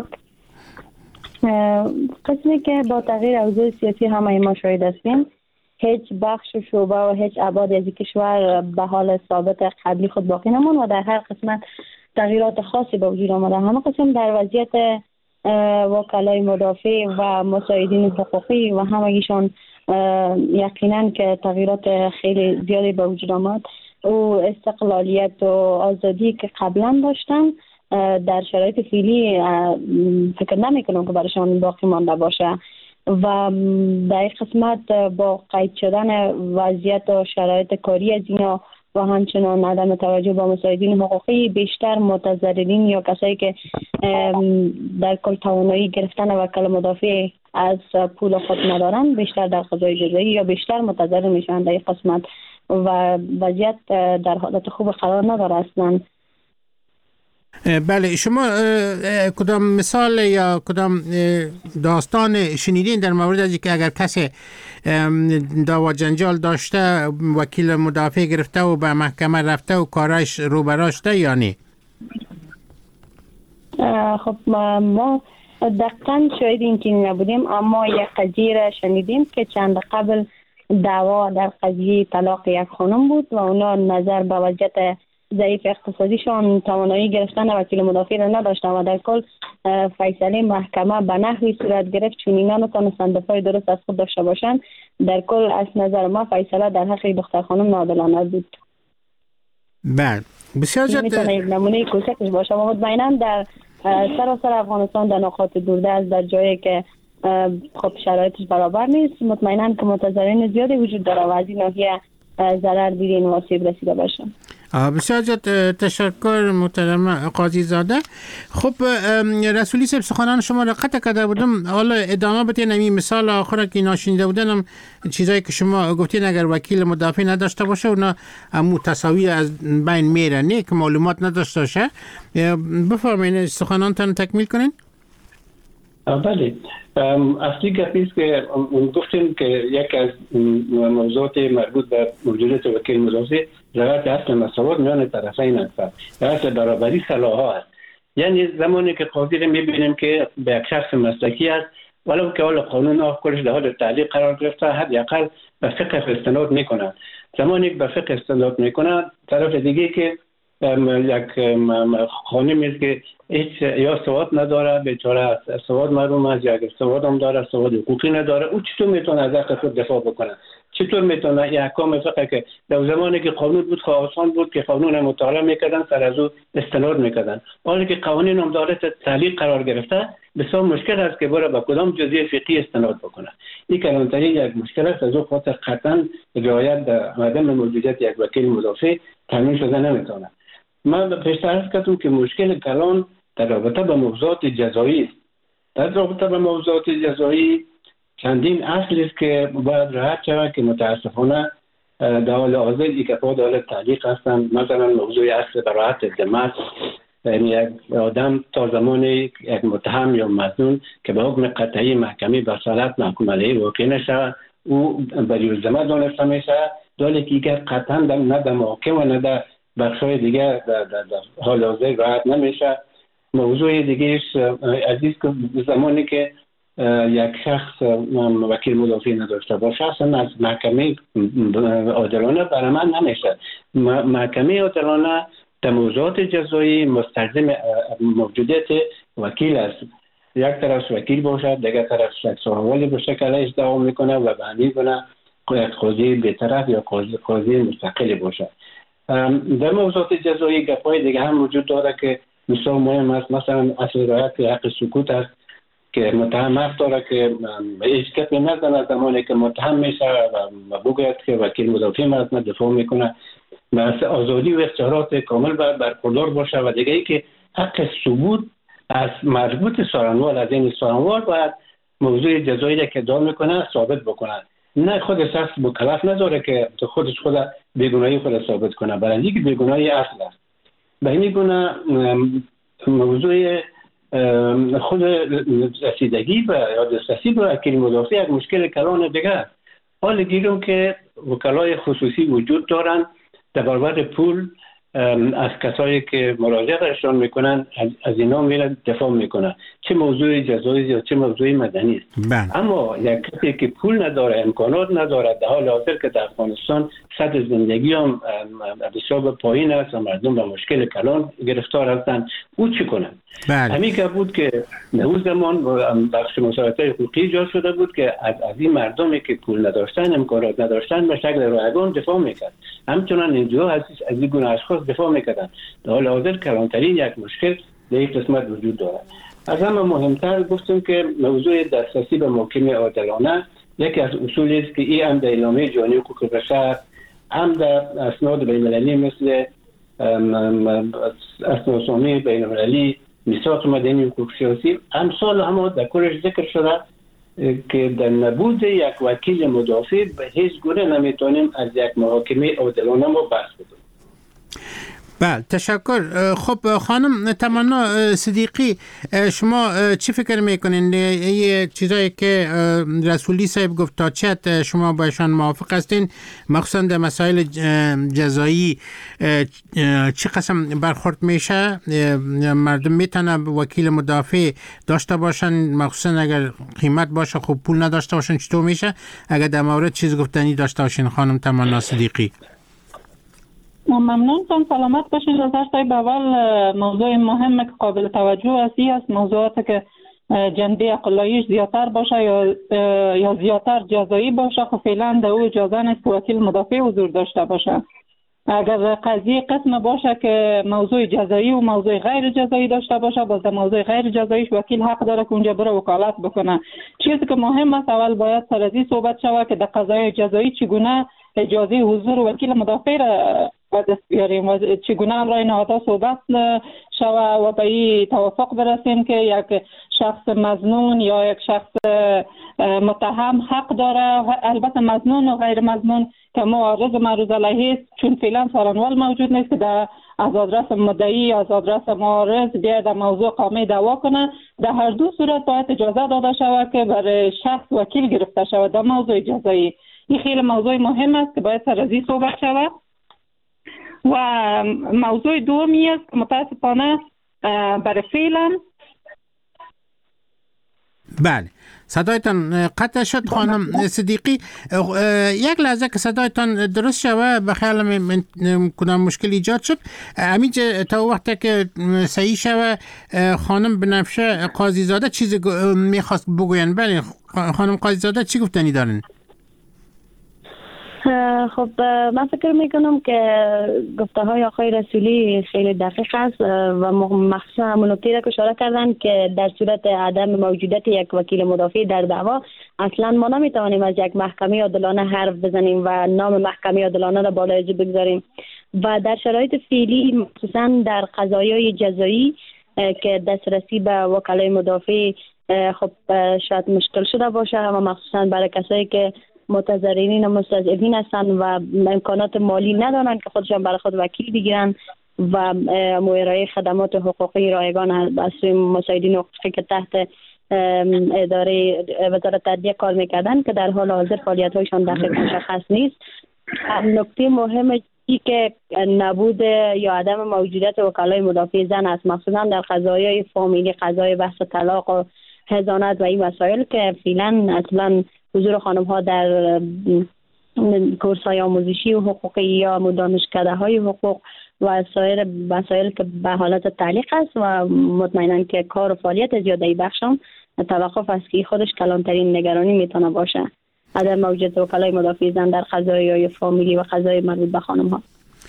قسمی که با تغییر اوضاع سیاسی همه ما شاهد هستیم، هیچ بخش و شعبه و هیچ ابعاد از کشور به حال ثابت قبلی خود باقی نمون و در هر قسمت تغییرات خاصی به وجود آمده. همه قسم در وضعیت وکلای مدافع و مساعدین حقوقی و همگیشان یقینا که تغییرات خیلی زیادی به وجود آمد و استقلالیت و آزادی که قبلا داشتن در شرایط فعلی فکر نمی کنم که برایشان باقی مانده باشه و در این قسمت با قید شدن وضعیت و شرایط کاری از اینا و همچنان عدم توجه با مساعدین حقوقی، بیشتر متضررین یا کسایی که در کل توانایی گرفتن وکل مدافع از پول خود ندارن بیشتر در قضای جزایی یا بیشتر متضرر میشن در این قسمت و وضعیت در حالت خوب قرار نداره اصلا. بله، شما کدام مثال یا کدام داستان شنیدین در مورد از که اگر کسی دعوا جنجال داشته وکیل مدافع گرفته و به محکمه رفته و کارش رو براشته یا نه؟ خب ما دقیقا شاید این که نبودیم، اما یک قضیه را شنیدیم که چند قبل دعوا در قضیه طلاق یک خانم بود و اونا نظر به وضعیت ضعیف اقتصادیشان توانایی گرفتن وکیل مدافع را نداشتن و در کل فیصله محکمه به نحوی صورت گرفت چون اینا نتونستن دفاع درست از خود داشته باشن. در کل از نظر ما فیصله در حق دختر خانم ناعادلانه بود. بله، بسیار زیاد میتونه یک نمونه کوچکش باشه و مطمئنا در سراسر افغانستان در نقاط دوردست در جایی که خب شرایطش برابر نیست مطمئنا که متضررین زیادی وجود داره و از این ناحیه ضرر دیدین و آسیب رسیده باشه. بسیار زیاد تشکر محترم قاضی زاده. خب رسولی صاحب سخنان شما را قطع کرده بودم، حالا ادامه بدین. این مثال آخر که ناشنیده بودنم چیزایی که شما گفتین اگر وکیل مدافع نداشته باشه اونا متساوی از بین میره، نه که معلومات نداشته باشه. بفرمایید سخنانتان تکمیل کنین. بله، اصلی گپیست که گفتیم که یکی از موضوعات مربوط به موجودیت وکیل مدافع رعایت اصل مساوات میان طرفین است، اصل برابری صلاح‌ها است. یعنی زمانی که قاضی رو میبینیم که به یک شخص مسلکی است ولو که حال قانون آخرش در حال تعلیق قرار گرفته حداقل به فقه استناد میکنند. زمانی که به فقه استناد میکنند طرف دیگه که یک خانمی است که هیچ یا سواد نداره، بیچاره سواد معلوم است، یا اگر سواد هم داره سواد حقوقی نداره، او چطور میتونه از حق خود دفاع بکنه؟ چطور میتونه این احکام فقه که در زمانی که قانون بود آسان بود که قانون مطالعه میکردن سر از او استناد میکردن، حالا که قوانین هم داره تعلیق قرار گرفته بسیار مشکل است که برای به کدام جزئیه فقهی استناد بکنه. این کلانتری یک مشکل است، از او خاطر قطعا رعایت در عدم موجودیت یک وکیل مدافع تامین شده نمیتونه. من پیشتر عرض کردم که مشکل کلان در رابطه با موضوعات جزایی است. در رابطه با موضوعات جزایی چندین اصل است که باید رعایت شود که متاسفانه در حال حاضر یک افراد حال تعلیق هستند. مثلا موضوع اصل براءت ذمه، یعنی یک آدم تا زمانی یک متهم یا مظنون که به حکم قطعی محکمه بصالت محکوم علیه واقع نشود او بری ذمه دانسته میشه، دالی که اگر قطعا نه در محاکمه و نه در بخشای دیگه در حال حاضر رعایت نمیشه. موضوع دیگه عزیز که زمانی که یک شخص وکیل مدافع نداشته باشه اصلا از محکمه عادلانه برآمد نمیشه. محکمه عادلانه در موضوعات جزایی مستلزم موجودیت وکیل است. یک طرف وکیل باشه، دیگر طرف شخص احوالی به شکل ادعا میکنه و به همین گونه قاضی بی‌طرف یا قاضی مستقل باشه. در موضوعات جزایی گپ‌های دیگه هم وجود داره که مثال مهم است، مثلا اصل رعایت حق سکوت است که متهم حق داره که هیچ کسی نزنه زمانی که متهم میشه و بگوید که وکیل مدافع مرد دفاع میکنه، مثل آزادی و اختیارات کامل برخوردار باشه. و دیگه ای که حق ثبوت از مربوط سارنوال، از این سارنوال باید موضوع جزایی که ادعا میکنه ثابت بکنه، نه خود شخص مکلف نداره که خودش خود بیگناهی خود ثابت کنه، برای اینکه بیگناهی اصل است. به این گونه موضوع خود رسیدگی و یا دسترسی به وکیل مدافع یک مشکل کلان دیگه است. حال گیرم که وکلای خصوصی وجود دارند در برابر پول از کسایی که مراجعهشان میکنن از اینا میرن دفاع میکنن، چه موضوع جزایی یا چه موضوع مدنی است. اما یک کسی که پول نداره، امکانات نداره، در حال حاضر که در افغانستان سطح زندگی هم بسیار پایین است و مردم به مشکل کلان گرفتار هستند، او چی کنه؟ همین که بود که اون زمان بخش مساعدت حقوقی ایجاد شده بود که از این مردمی که پول نداشتن، امکانات نداشتن به شکل رایگان دفاع میکرد. همچنان اینجا از این گونه اشخاص دفاع میکردن. در حال حاضر کلانترین یک مشکل در این قسمت وجود داره. از همه مهمتر گفتم که موضوع دسترسی به محکمه عادلانه یکی از اصولی است که این هم در اعلامیه جهانی حقوق بشر، هم در اسناد بین‌المللی مثل اسنادنامه بین‌المللی میثاق مدنی حقوق سیاسی امثال هم در کلش ذکر شده که در نبود یک وکیل مدافع به هیچ گونه نمیتونیم از یک محاکمه عادلانه ما بحث بکنیم. بله، تشکر. خب خانم تمنا صدیقی، شما چی فکر میکنین؟ یه چیزایی که رسولی صاحب گفت تا چه حد شما باشون موافق هستین، مخصوصا در مسائل جزایی چه قسم برخورد میشه؟ مردم میتونن وکیل مدافع داشته باشن، مخصوصا اگر قیمت باشه، خب پول نداشته باشن چطور میشه؟ اگر در مورد چیز گفتنی داشته باشین خانم تمنا صدیقی. ممنون، تان سلامت باشین. نظر صاحب، اول موضوع مهم که قابل توجه است موضوعات که جنبه اقلاییش زیادتر باشه یا زیادتر جزایی باشه، خب فعلا در او اجازه نیست که وکیل مدافع حضور داشته باشه. اگر قضیه قسم باشه که موضوع جزایی و موضوع غیر جزایی داشته باشه، باز در موضوع غیر جزاییش وکیل حق داره که اونجا بره وکالت بکنه. چیزی که مهم است اول باید سر از این صحبت شود که در قضایای جزایی چگونه اجازه حضور وکیل مدافع را دست بیاریم و چگونه امرای نهادها صحبت شود و به این توافق برسیم که یک شخص مظنون یا یک شخص متهم حق داره، البته مظنون و غیر مظنون که معرض علیه است، چون فعلا سارنوال موجود نیست که از آدرس مدعی از آدرس معرض بیاید در موضوع قامه دعوا کنه. در هر دو صورت باید اجازه داده شود که برای شخص وکیل گرفته شود در موضوع جزایی. این خیلی موضوع مهم است که باید سر از این صحبت شود. و موضوع دومی است که متاسفانه برای فعلا. بله، صدایتان قطع شد خانم صدیقی. یک لحظه که صدایتان درست شوه، به خیال من کنم مشکل ایجاد شد. همینجا تا وقتی که صحیح شوه خانم بنفشه قاضی زاده چیزی میخواست بگوین. بله خانم قاضی زاده چی گفتنی دارن؟ خب من فکر میکنم که گفته های آقای رسولی خیلی دقیق است و مخصوصا همون نکته را که اشاره کردن که در صورت عدم موجودیت یک وکیل مدافع در دعوا اصلا ما نمیتوانیم از یک محکمه عادلانه حرف بزنیم و نام محکمه عادلانه را بالای جا بگذاریم. و در شرایط فعلی مخصوصا در قضایای جزایی که دسترسی به وکلای مدافع خب شاید مشکل شده باشه و مخصوصا برای کسایی که متضررین و مستضعفین هستند و امکانات مالی ندارند که خودشان برای خود وکیل بگیرن و ارائه خدمات حقوقی رایگان از سوی مساعدین حقوقی که تحت اداره وزارت عدلیه کار میکردن که در حال حاضر فعالیت‌هایشان دقیق مشخص نیست. نکته مهم ای که نبود یا عدم موجودیت وکلای مدافع زن است، مخصوصا در قضایای فامیلی، قضای بحث طلاق و حضانت و این مسائل که فعلا اصلا حضور خانم ها در کورس های آموزشی و حقوقی یا دانشکده های حقوق و سایر مسائل که به حالت تعلیق است و مطمئنا که کار و فعالیت زیاده بخشم توقف است که خودش کلانترین نگرانی میتونه باشه، عدم موجودیت وکلای مدافع زن در قضایای فامیلی و قضای مربوط به خانم ها.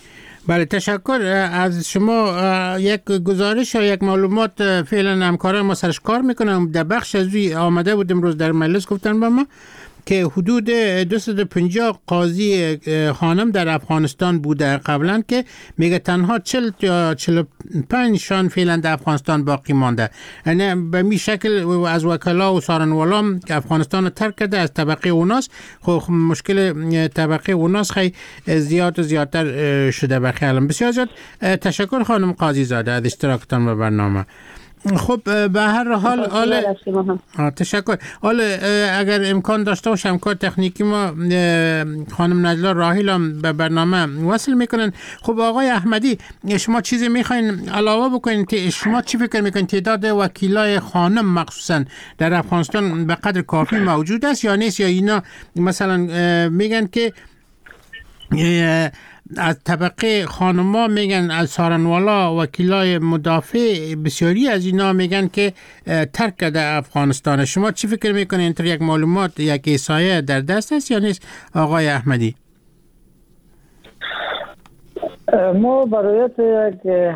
بله تشکر از شما. یک گزارش و یک معلومات فعلا همکاران ما سرش کار میکنم. در بخش از روی آمده بود امروز در مجلس گفتن به ما که حدود 250 قاضی خانم در افغانستان بوده قبلا که میگه تنها 40 یا 45 شان فعلا در افغانستان باقی مانده. یعنی به می شکل از وکلا و سارنوالا که افغانستان رو ترک کرده از طبقه اوناس. خب مشکل طبقه اوناس خیلی زیاد و زیادتر شده بخیالم. بسیار زیاد تشکر خانم قاضی زاده از اشتراکتان به برنامه. خب به هر حال تشکر. حالا اگر امکان داشته باشه همکار تکنیکی ما خانم نجلا راحیل هم به برنامه وصل میکنن. خب آقای احمدی شما چیزی میخواین علاوه بکنین؟ شما چی فکر میکنین تعداد وکیلای خانم مخصوصا در افغانستان به قدر کافی موجود است یا نیست، یا اینا مثلا میگن که از طبقه خانما میگن از سارنوالا وکیلای مدافع بسیاری از اینا میگن که ترک کرده افغانستان. شما چی فکر میکنین؟ اینطور یک معلومات یک احصایه در دست است یا نیست آقای احمدی؟ ما برایت یک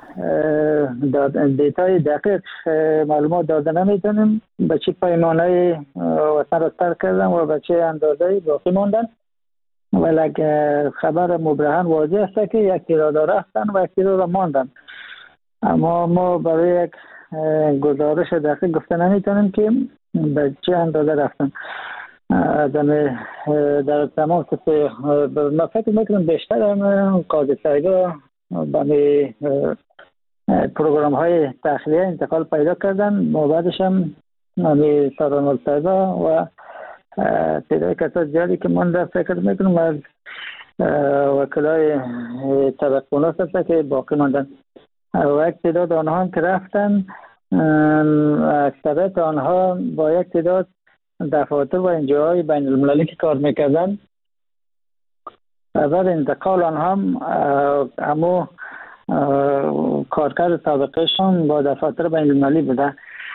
دیتای دقیق معلومات داده نمیتونیم به چه پیمانه وطن را ترک کردن و به چه اندازه باقی ماندن، ولی خبر مبرهن واضح است که یک تعداد رفتن و یک تعداد ماندن. اما ما برای یک گزارش دقیق گفته نمیتونیم که به چه اندازه رفتن. در تمام ما فکر میکنم بیشتر هم قاضی صاحبا به پروگرام های تخلیه انتقال پیدا کردن. ما بعدش هم سارنوالا صاحبا و تعداد کسات زیادی که من فکر میکنم از وکلای طبقه اوناس هست که باقی ماندن و یک تعداد آنها هم که رفتن اکثریت آنها با یک تعداد دفاتر و انجاهای بین المللی که کار میکردن و بعد انتقال آنها هم همو کارکرد طبقهشون با دفاتر بین المللی بوده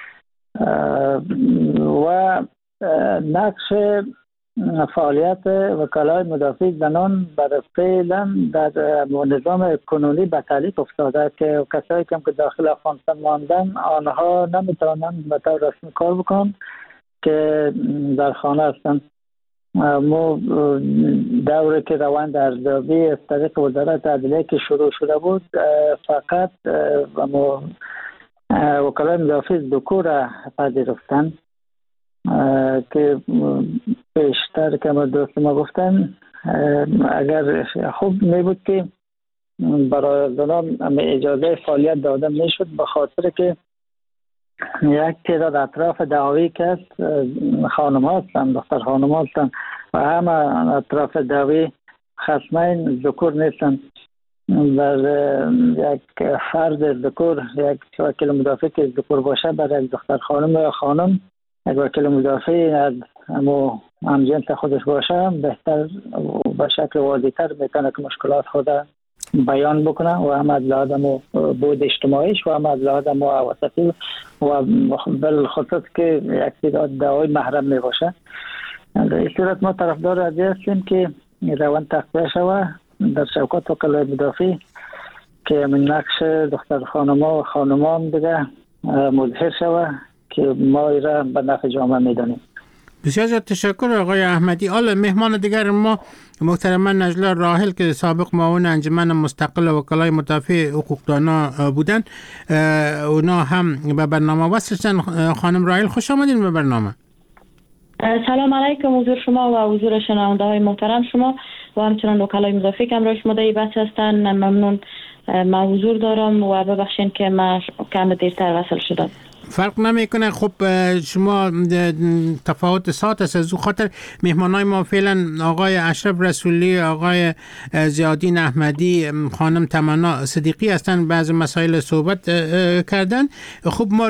و نقش فعالیت وکلای مدافع زنان برای فعلا در نظام کنونی به تعلیق افتاده که کسایی که داخل افغانستان ماندن آنها نمیتوانند به طور رسمی کار بکنن که در خانه هستند. ما دوره که روند ارزیابی از طریق وزارت عدلیه که شروع شده بود فقط وکلای مدافع ذکور را پذیرفتند که بیشتر که دوست ما گفتن اگر خوب می بود که برای زنان اجازه فعالیت داده می شد، به خاطر که یک تعداد اطراف دعوی که است خانم هستن، دختر خانم هستن و همه اطراف دعوی خصمین ذکور نیستن. در یک فرد ذکور یک وکیل مدافع که ذکور باشه برای یک دختر خانم یا خانم یک وکیل مدافع از همجنس خودش باشه بهتر به شکل واضح‌تر میتونه که مشکلات خود بیان بکنه و هم از لحاظ بود اجتماعیش و هم از لحاظ عواطفی و بالخصوص که یک تعداد دعوای محرم می باشه. در این صورت ما طرفدار از هستیم که روند تقویه شوه در شوکات وکلای مدافع که من نقش دختر خانما و خانمان دیگه مظهر شوه که ما ایره به نفع جامعه میدانیم. بسیار زیاد تشکر آقای احمدی. حالا مهمان دیگر ما محترمه نجلا راحیل که سابق معاون انجمن مستقل وکلای مدافع حقوقدانا بودن، اونا هم به برنامه وصل شدن. خانم راحیل خوش آمدین به برنامه. سلام علیکم حضور شما و حضور شنونده های محترم شما و همچنان وکلای مدافع که همراه شما در بحث هستن. ممنون، من حضور دارم و ببخشید که من کم دیرتر وصل شدم. فرق نمیکنه. خب شما تفاوت ساعت است، از خاطر مهمانای ما فعلا آقای اشرف رسولی، آقای زیادین احمدی، خانم تمنا صدیقی هستن، بعض مسائل صحبت کردن. خب ما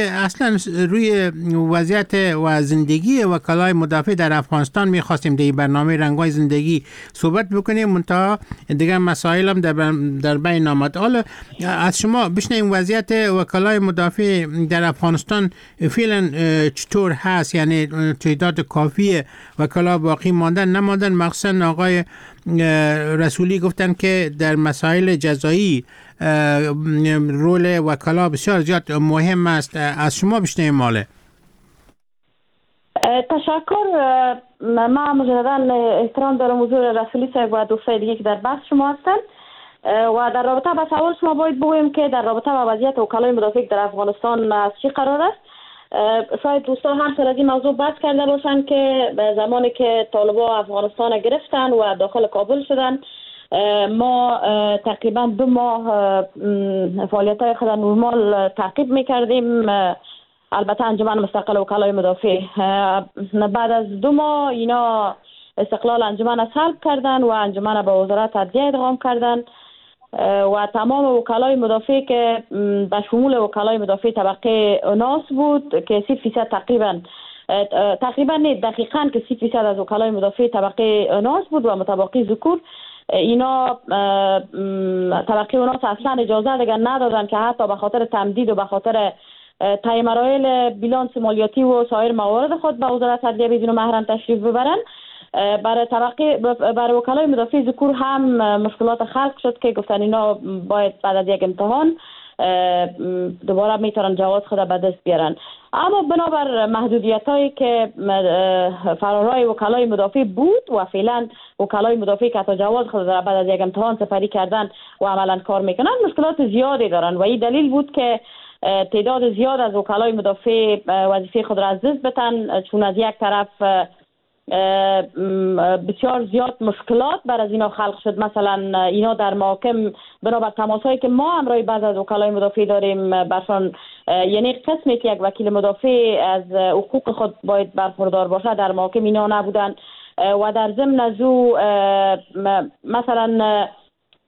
روی وضعیت و زندگی وکلای مدافع در افغانستان میخواستیم در برنامه رنگ‌های زندگی صحبت بکنیم، منتها دیگه مسائل هم در بین آمد. حالا از شما بشنویم وضعیت وکلای مدافع در افغانستان فعلا چطور هست؟ یعنی تعداد کافی وکلا باقی ماندن نماندن؟ مخصوصا آقای رسولی گفتن که در مسائل جزایی رول وکلا بسیار زیاد مهم است. از شما بشنویم ماله. تشکر. من مجددا احترام دارم حضور رسولی صاحب و دوستای دیگه که در بحث شما هستند و در رابطه با سوال شما باید بگویم که در رابطه با وضعیت وکلای مدافع در افغانستان از چی قرار است. شاید دوستان هم سر از این موضوع بحث کرده باشن که زمانی که طالبان افغانستان گرفتن و داخل کابل شدن، ما تقریبا 2 ماه فعالیت‌های خود نرمال تعقیب می‌کردیم. البته انجمن مستقل وکلای مدافع بعد از 2 ماه اینا استقلال انجمن را سلب کردن و انجمن به وزارت عدلیه ادغام کردن و تمام وکلای مدافع که به شمول وکلای مدافع طبقه اناس بود که 30% تقریبا نه دقیقاً که 30% از وکلای مدافع طبقه اناس بود و متبقی ذکور، اینا طبقه اناس اصلا اجازه دیگر ندادن که حتی به خاطر تمدید و به خاطر طی مراحل بیلانس مالیاتی و سایر موارد خود به وزارت عدلیه بدون محرم تشریف ببرن. برای وکلای مدافع ذکور هم مشکلات خلق شد که گفتن اینا باید بعد از یک امتحان دوباره میتونن جواز خود به دست بیارن. اما بنابر محدودیت هایی که فرارای وکلای مدافع بود و فعلا وکلای مدافع که تا جواز خود بعد از یک امتحان سپری کردن و عملا کار میکنن مشکلات زیادی دارن و این دلیل بود که تعداد زیاد از وکلای مدافع وظیفه خود را از دست بدن، چون از یک طرف بسیار زیاد مشکلات بر از اینا خلق شد. مثلا اینا در محاکم بنابر تماسایی که ما همراه بعض از وکلای مدافع داریم برشان، یعنی قسمی که یک وکیل مدافع از حقوق خود باید برخوردار باشه در محاکم اینا نبودن و در ضمن از او مثلا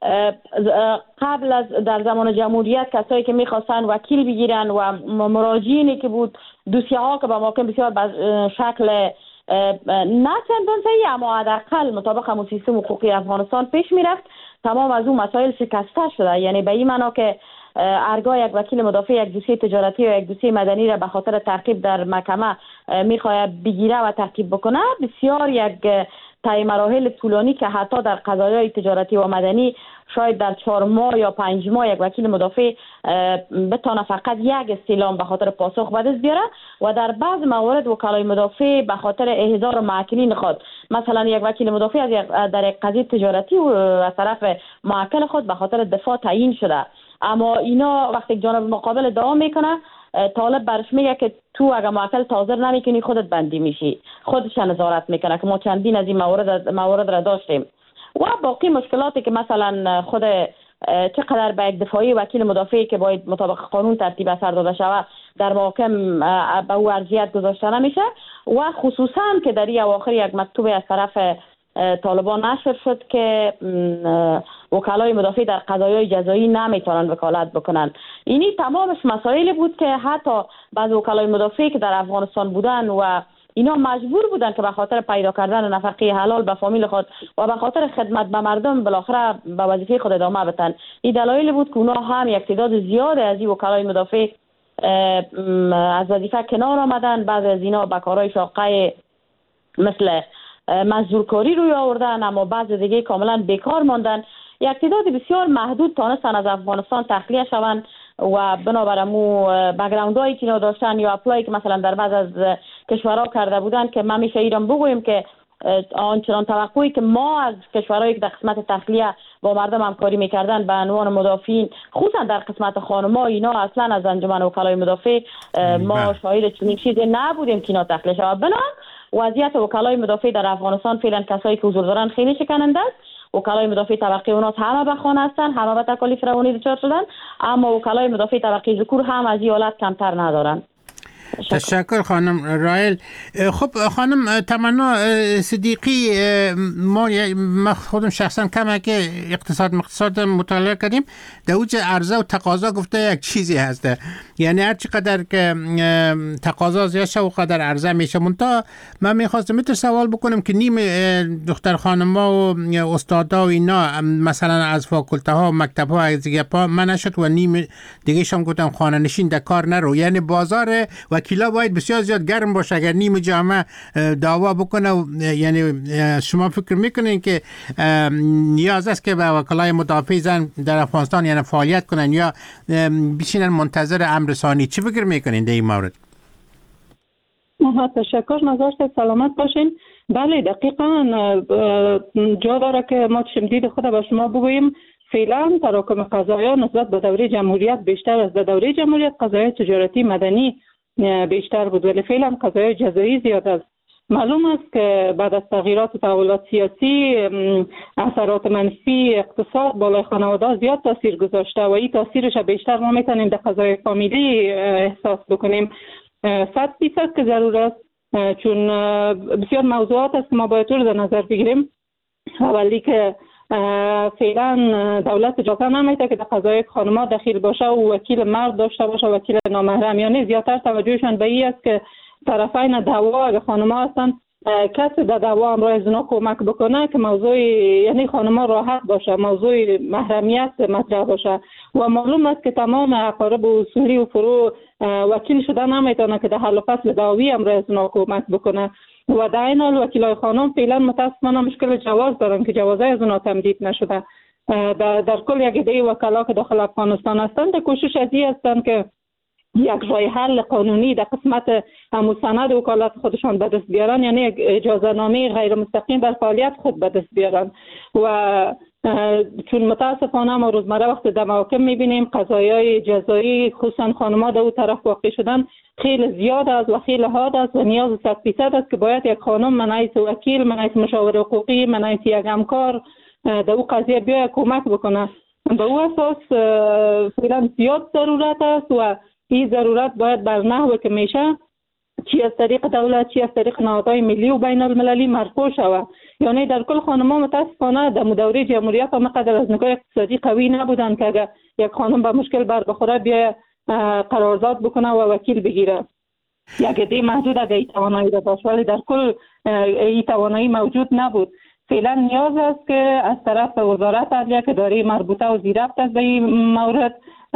قبل از در زمان جمهوریت کسایی که میخواستن وکیل بگیرن و مراجعینی که بود دوسیه ها که به محاکم بسیار شکل نه چندان صحیح اما حداقل مطابق همون سیستم حقوقی افغانستان پیش میرفت، تمام از اون مسائل شکسته شده. یعنی به این معنا که هرگاه یک وکیل مدافع یک دوسیه تجارتی و یک دوسیه مدنی را به خاطر تعقیب در محکمه میخواد بگیره و تعقیب بکنه، بسیار یک طی مراحل طولانی که حتی در قضایای تجارتی و مدنی شاید در 4 ماه یا 5 ماه یک وکیل مدافع بتونه فقط یک استعلام به خاطر پاسخ به دست بیاره و در بعض موارد وکلای مدافع به خاطر احضار معکلین خود، مثلا یک وکیل مدافع در یک قضیه تجارتی و از طرف معکل خود به خاطر دفاع تعیین شده، اما اینا وقتی جانب مقابل ادعا میکنه طالب برش میگه که تو اگه معکل حاضر نمیکنی خودت بندی میشی، خودش نظارت میکنه که ما چندین از این موارد را داشتیم. و باقی مشکلاتی که مثلا خود چقدر به یک دفاعی وکیل مدافعی که باید مطابق قانون ترتیب اثر داده شود در محاکم به او ارجحیت گذاشته نمیشه و خصوصا که در این اواخر یک مکتوب از طرف طالبان نشر شد که وکلای مدافع در قضایای جزایی نمیتونن وکالت بکنن. اینی تمامش مسائلی بود که حتی بعض وکلای مدافع که در افغانستان بودن و اینا مجبور بودن که به خاطر پیدا کردن نفقه حلال به فامیل خود و به خاطر خدمت به مردم بالاخره به وظیفه خود ادامه بدن. این دلایلی بود که اونا هم یک تعداد زیاد از این وکلای مدافع از وظیفه کنار آمدن. بعضی از اینا به کارهای شاقه مثل مزدورکاری روی آوردن، اما بعضی دیگه کاملا بیکار ماندن. یک تعداد بسیار محدود تانستن از افغانستان تخلیه شوند و بنابراین بک‌گراندایی که اینا داشتن یا اپلای که مثلا در بعض از کشورها کرده بودن که ما میشه ایران بگوییم که آنچنان توقعی که ما از کشورهایی که در قسمت تخلیه با مردم همکاری میکردن به عنوان مدافعین، خصوصا در قسمت خانم‌ها، اینا اصلا از انجمن وکلای مدافع ما شاهد چنین چیزی نبودیم که اینا تخلیه شود. بنا وضعیت وکلای مدافع در افغانستان فعلا کسایی که حضور دارن خیلی شکننده است. وکلای مدافع طبقه اوناس همه به خانه هستن، همه به تکالیف روانی دچار شدن، اما وکلای مدافع طبقه ذکور هم از این حالت کمتر ندارن. تشکر خانم رائل. خب خانم تمنا صدیقی، ما خودم شخصا کمک اقتصاد مطالعه کردیم، در اوج عرضه و تقاضا گفته یک چیزی هسته، یعنی هر چقدر که تقاضا زیاد شه و قدر عرضه میشه. منتها من میخواستم سوال بکنم که نیم دختر خانما و استادا و اینا مثلا از فاکولته ها و مکتب ها از دیگه پا من نشد و نیم دیگه شام گفتم خانه نشین در کار نرو. یعنی بازار وکیلا باید بسیار زیاد گرم باشه اگر نیم جامعه دعوا بکنه. یعنی شما فکر میکنین که نیاز است که به وکلای مدافع زن در افغانستان یعنی فعالیت کنن یا بشینن منتظر امر ثانی؟ چی فکر میکنین در این مورد؟ تشکر، نظرت سلامت باشین. بله دقیقاً جا داره که ما شمدید خود به شما بگوییم فعلا تراکم قضایا نسبت به دوره جمهوریت بیشتر از دوره جمهوریت قضایا تجارتی مدنی بیشتر بود، ولی فعلا قضایا جزایی زیاد است. معلوم است که بعد از تغییرات و تحولات سیاسی اثرات منفی اقتصاد بالای خانواده زیاد تاثیر گذاشته و این تاثیرش بیشتر ما میتونیم در قضای فامیلی احساس بکنیم. 100% که ضرور است، چون بسیار موضوعات است که ما باید رو در نظر بگیریم. اولی که فعلا دولت اجازه نمیده که در قضای خانم‌ها دخیل باشه و وکیل مرد داشته باشه، وکیل نامحرم. یعنی زیادتر توجهشان به این است که طرفین دعوا اگه خانم‌ها هستن کسی در دعوا همراه از اونا کمک بکنه که موضوع یعنی خانم‌ها راحت باشه، موضوع محرمیت مطرح باشه. و معلوم است که تمام اقارب اصولی و فروع وکیل شده نمیتونه که در حل و فصل دعوی همراه از اونا کمک بکنه. و در این حال وکیلای خانم فعلا متاسفانه مشکل جواز دارن که جوازه از اونا تمدید نشده. در کل یک عده وکلا که داخل افغانستان هستند کوشش از این هستند که یک راه حل قانونی در قسمت مستند وکالت خودشان به دست بیارن، یعنی یک اجازه نامه غیر مستقیم بر فعالیت خود به دست بیارن. و چون متاسفانه ما روزمره وقت در محاکم میبینیم قضایای جزایی خصوصا خانم‌ها در اون طرف واقع شدن خیلی زیاد است و خیلی حاد است و نیاز 100% است که باید یک خانم من حیث وکیل، من حیث مشاور حقوقی، من حیث یک همکار در اون قضیه بیاید کمک بکنه. به اون اساس فعلا زیاد ضرورت است و این ضرورت باید بر نحوی که میشه چی از طریق دولت چی از طریق نهادهای ملی و بین المللی مرفوع شود. یعنی در کل خانم‌ها متاسفانه در دوره جمهوریت هم قدر از نگاه اقتصادی قوی نبودن که اگر یک خانم به مشکل بر بخوره بیا قرارداد بکنه و وکیل بگیره. یک عده محدود اگر این توانایی را داشت، ولی در کل این توانایی موجود نبود. فعلا نیاز است که از طرف وزارت عدلیه که داره مربوطه و زیربط است به این مورد،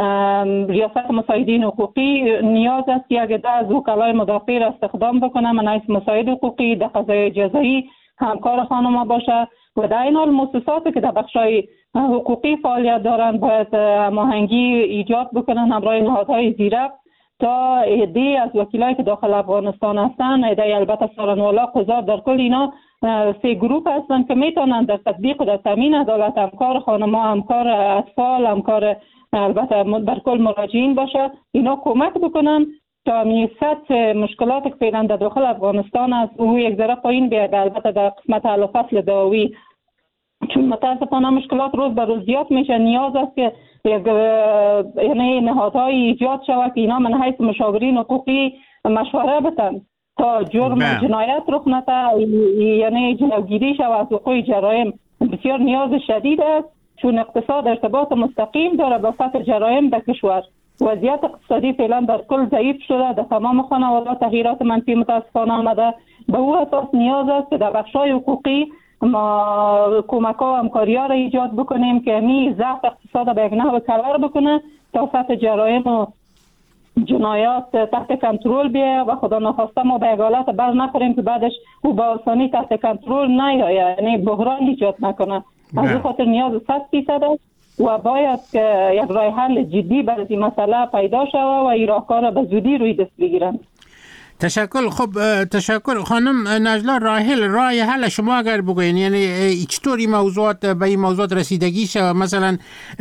ریاست مساعدین حقوقی نیاز است که یک عده از وکلای مدافع را استخدام بکنه، من حیث مساعد حقوقی در قضای جزایی همکار خانم‌ها باشه. و در این حال مؤسساتی که در بخش‌های حقوقی فعالیت دارند باید هماهنگی ایجاد بکنن همراه نهادهای زیربط تا عده از وکیلایی که داخل افغانستان هستن، عده البته سرانوالا، قضات، در کل اینا 3 گروه هستن که میتونن در تطبیق و در تامین عدالت همکار خانم‌ها، همکار اطفال، همکار البته در کل مراجعین باشه، اینا کمک بکنن تا سطح مشکلات که فعلا در داخل افغانستان است او یک ذره پایین بیاد. البته در قسمت حل و فصل دعوی چون متاسفانه مشکلات روز به روز زیاد میشه، نیاز است که یعنی نهادهای ایجاد شود که اینا من حیث مشاورین حقوقی مشوره بدن تا جرم جنایت رخ نده، یعنی جلوگیری شود از وقوع جرایم. بسیار نیاز شدید است چون اقتصاد ارتباط مستقیم داره با سطح جرایم در کشور. وضعیت اقتصادی فعلا در کل ضعیف شده، در تمام خانواده تغییرات منفی متاسفانه آمده. به او اساس نیاز است که در بخش‌های حقوقی ما کمک‌ها و همکاری‌ها را ایجاد بکنیم که می ضعف اقتصاد به یک نحو کمر بکنه تا سطح جرایم و جنایات تحت کنترل بیاید و خدا نخواسته ما به یک حالت بر نخوریم که بعدش او با آسانی تحت کنترل نیاید، یعنی بحران ایجاد نکنه. از این خاطر نیاز 100% است و باید که یک راه حل جدی برای این مسئله پیدا شود و این راهکار به زودی روی دست بگیرند. تشکر. خب تشکر خانم نجلا. راه حل شما اگر بگوین، یعنی چطور این موضوعات به این موضوعات رسیدگی شود؟ مثلا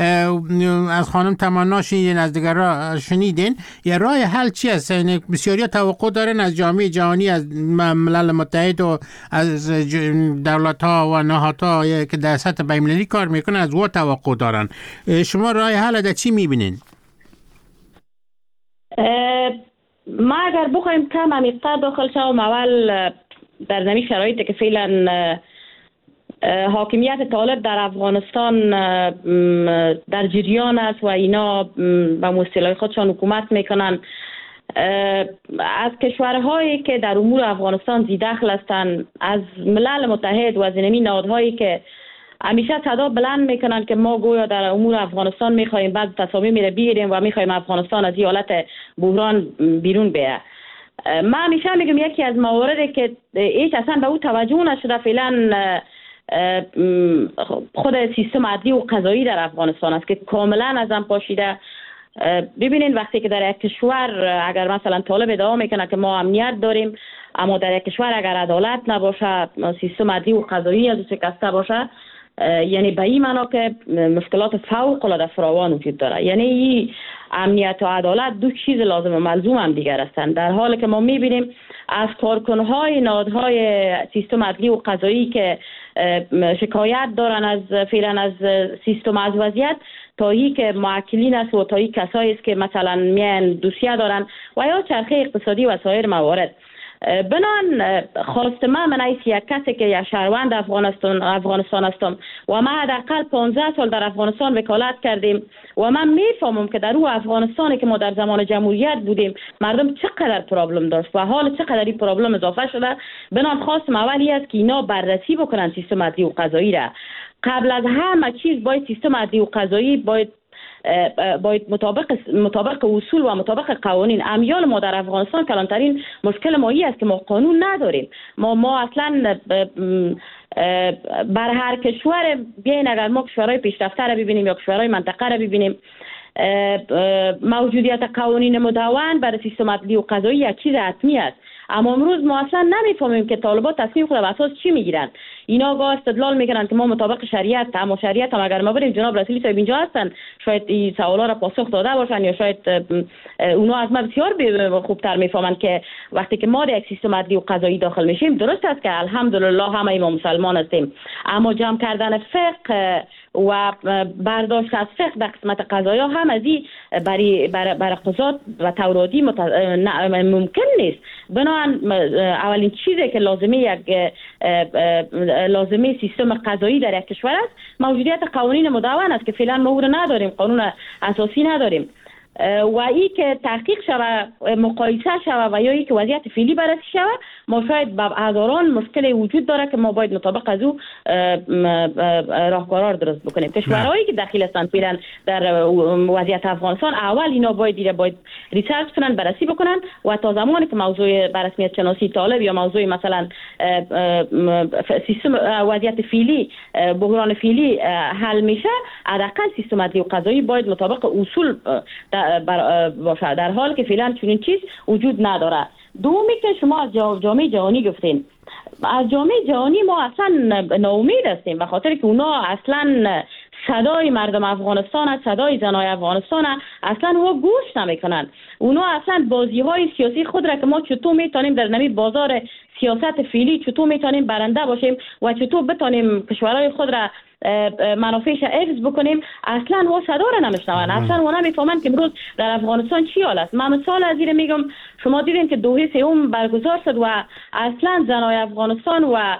از خانم تمنا شنیدین، از دیگران شنیدین، یا راه حل چی است؟ یعنی بسیاری توقع دارن از جامعه جهانی، از ملل متحد و از دولت‌ها و نهادها که در سطح بین‌المللی کار میکنن، از او توقع دارن. شما راه حل در چی میبینین؟ ما اگر بخوایم کم عمیق‌تر داخل شوم، اول در زمین شرایطی که فعلا حاکمیت طالب در افغانستان در جریان است و اینا به مصطلح خودشان حکومت میکنن، از کشورهایی که در امور افغانستان زی دخل هستند، از ملل متحد و از این نهادهایی که همیشه صدا بلند میکنن که ما گویا در امور افغانستان میخوایم بعد تصامیم رو بگیریم و میخوایم افغانستان از این حالت بحران بیرون بیاد. ما همیشه میگم یکی از مواردی که هیچ اصلا به او توجه نشده فعلا خود سیستم عدلی و قضایی در افغانستان است که کاملا از هم پاشیده. ببینید وقتی که در یک کشور اگر مثلا طالب ادعا میکنه که ما امنیت داریم، اما در یک کشور اگر عدالت نباشه، سیستم عدلی و قضایی از شکسته باشه، یعنی به این معنا که مشکلات فوق العاده فراوان وجود داره. یعنی این امنیت و عدالت دو چیز لازم و ملزوم هم دیگر هستند، در حالی که ما میبینیم از کارکنهای نهادهای سیستم عدلی و قضایی که شکایت دارن از فعلا از سیستم از وضعیت، تا این که معکلین است و تا این کسایی است که مثلا میان دوسیه دارن و یا چرخه اقتصادی و سایر موارد. بنان خواست من ایس یک کسی که یک شهروند افغانستان هستم و ما حداقل 15 سال در افغانستان وکالت کردیم و من میفهمم که در او افغانستانی که ما در زمان جمهوریت بودیم مردم چقدر پرابلم داشت و حال چقدر این پرابلم اضافه شده. بنان خواستم اولی است که اینا بررسی بکنن سیستم عدلی و قضایی را. قبل از همه چیز باید سیستم عدلی و قضایی باید مطابق اصول و مطابق قوانین. امیال ما در افغانستان کلانترین مشکل مایی است که ما قانون نداریم. ما اصلا بر هر کشور بیاین اگر ما کشورهای پیشرفته را ببینیم یا کشورهای منطقه را ببینیم، موجودیت قوانین مدون برای سیستم عدلی و قضایی یک چیز حتمی است. اما امروز ما اصلا نمیفهمیم که طالبات تصمیم خود به اساس چی میگیرن. اینا گاه استدلال میکنن که ما مطابق شریعت، اما شریعت هم اگر ما بریم جناب رسولی صاحب اینجا هستن شاید این سوالا را پاسخ داده باشن یا شاید اونا از ما بسیار خوبتر میفهمن که وقتی که ما در یک سیستم عدلی و قضایی داخل میشیم، درست است که الحمدلله همه ما مسلمان هستیم، اما جمع کردن فقه و برداشت از فقه در قسمت قضایا هم از این برای قضات و تورادی ممکن نیست. بنابراین اولین چیزی که لازمه سیستم قضایی در یک کشور است موجودیت قوانین مدون است که فعلا ما او نداریم، قانون اساسی نداریم و ای که تحقیق شوه، مقایسه شوه و یا ای که وضعیت فعلی بررسی شوه، ما شاید به هزاران مشکل وجود داره که ما باید مطابق از او راهکارا درست بکنیم. کشورهایی که داخل هستند فعلا در وضعیت افغانستان، اول اینا باید ریسرچ کنن، بررسی بکنن و تا زمانی که موضوع بررسمیت شناسی طالب یا موضوع مثلا سیستم وضعیت فعلی، بحران فعلی حل میشه، حداقل سیستم عدلی و قضایی باید مطابق اصول باشه، در حال که فعلا چنین چیز وجود نداره. دومی که شما از جامعه جهانی گفتین، از جامعه جهانی ما اصلا ناامید هستیم به خاطر که اونا اصلا صدای مردم افغانستان است، صدای زنای افغانستان است، اصلا اونا گوش نمیکنن. اونا اصلا بازی های سیاسی خود را که ما چطور میتونیم در نمی بازار سیاست فعلی چطور میتونیم برنده باشیم و چطور بتونیم کشورهای خود را منافعش حفظ بکنیم، اصلا و صدا را نمیشنون، اصلا و نمیفهمن که امروز در افغانستان چی حال است. من مثال از این میگم، شما دیدین که دوحه سوم برگزار شد و اصلا زنای افغانستان و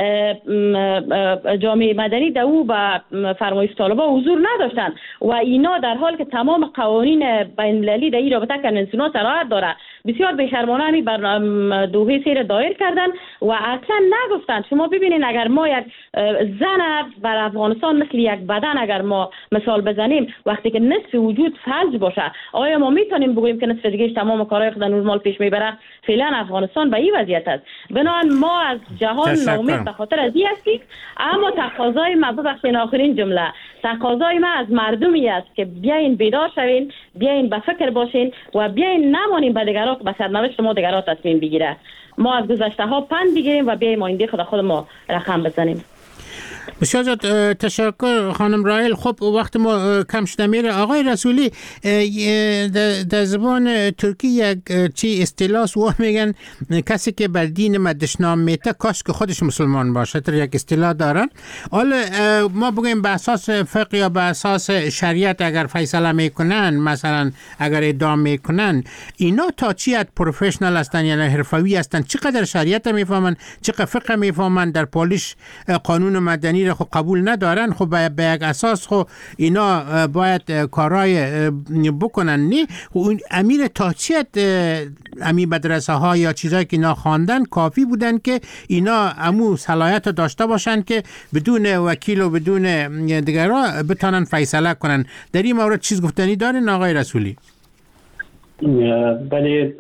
جامعه مدنی در او به فرمایش طالبان حضور نداشتن و اینا در حال که تمام قوانین بین المللی در این رابطه کنوانسیون صراحت داره، بسیار بی‌شرمانه همی بر دوحه سیر دایر کردن و اصلا نگفتن. شما ببینین اگر ما یک زن بر افغانستان مثل یک بدن اگر ما مثال بزنیم، وقتی که نصف وجود فلج باشه، آیا ما میتونیم بگوییم که نصف دیگه تمام کارهای خود نرمال پیش میبره؟ فعلا افغانستان به این وضعیت است. بنابراین ما از جهان ناامید به خاطر از این هستیم، اما تقاضای ما ببخشید آخرین جمله، تقاضای ما از مردمی است که بیاین بیدار شوین، بیاین به فکر باشین و بیاین نمانیم به دیگران به سرنوشت ما دیگران تصمیم بگیره. ما از گذشته ها پند بگیریم و بیایم آینده خود ما رقم بزنیم. بسیار زیاد تشکر خانم رائل. خب وقت ما کم شده میره. آقای رسولی، در زبان ترکی یک چی اصطلاح و میگن کسی که بر دین ما دشنام میته کاش که خودش مسلمان باشه، در یک اصطلاح دارن. حالا ما بگیم به اساس فقه یا به اساس شریعت اگر فیصله میکنن، مثلا اگر ادعا میکنن، اینا تا چی حد پروفشنال هستن یعنی حرفوی هستن؟ چقدر شریعت میفهمن، چقدر فقه میفهمن، در پالیش قانون مدنی رو خب قبول ندارن. خب به یک اساس خب اینا باید کارهای بکنن. نه امیر تا چی حد امیر مدرسه ها یا چیزایی که اینا خواندن کافی بودن که اینا امو صلاحیت داشته باشن که بدون وکیل و بدون دیگران بتونن فیصله کنن؟ در این مورد چیز گفتنی دارین آقای رسولی؟ بله،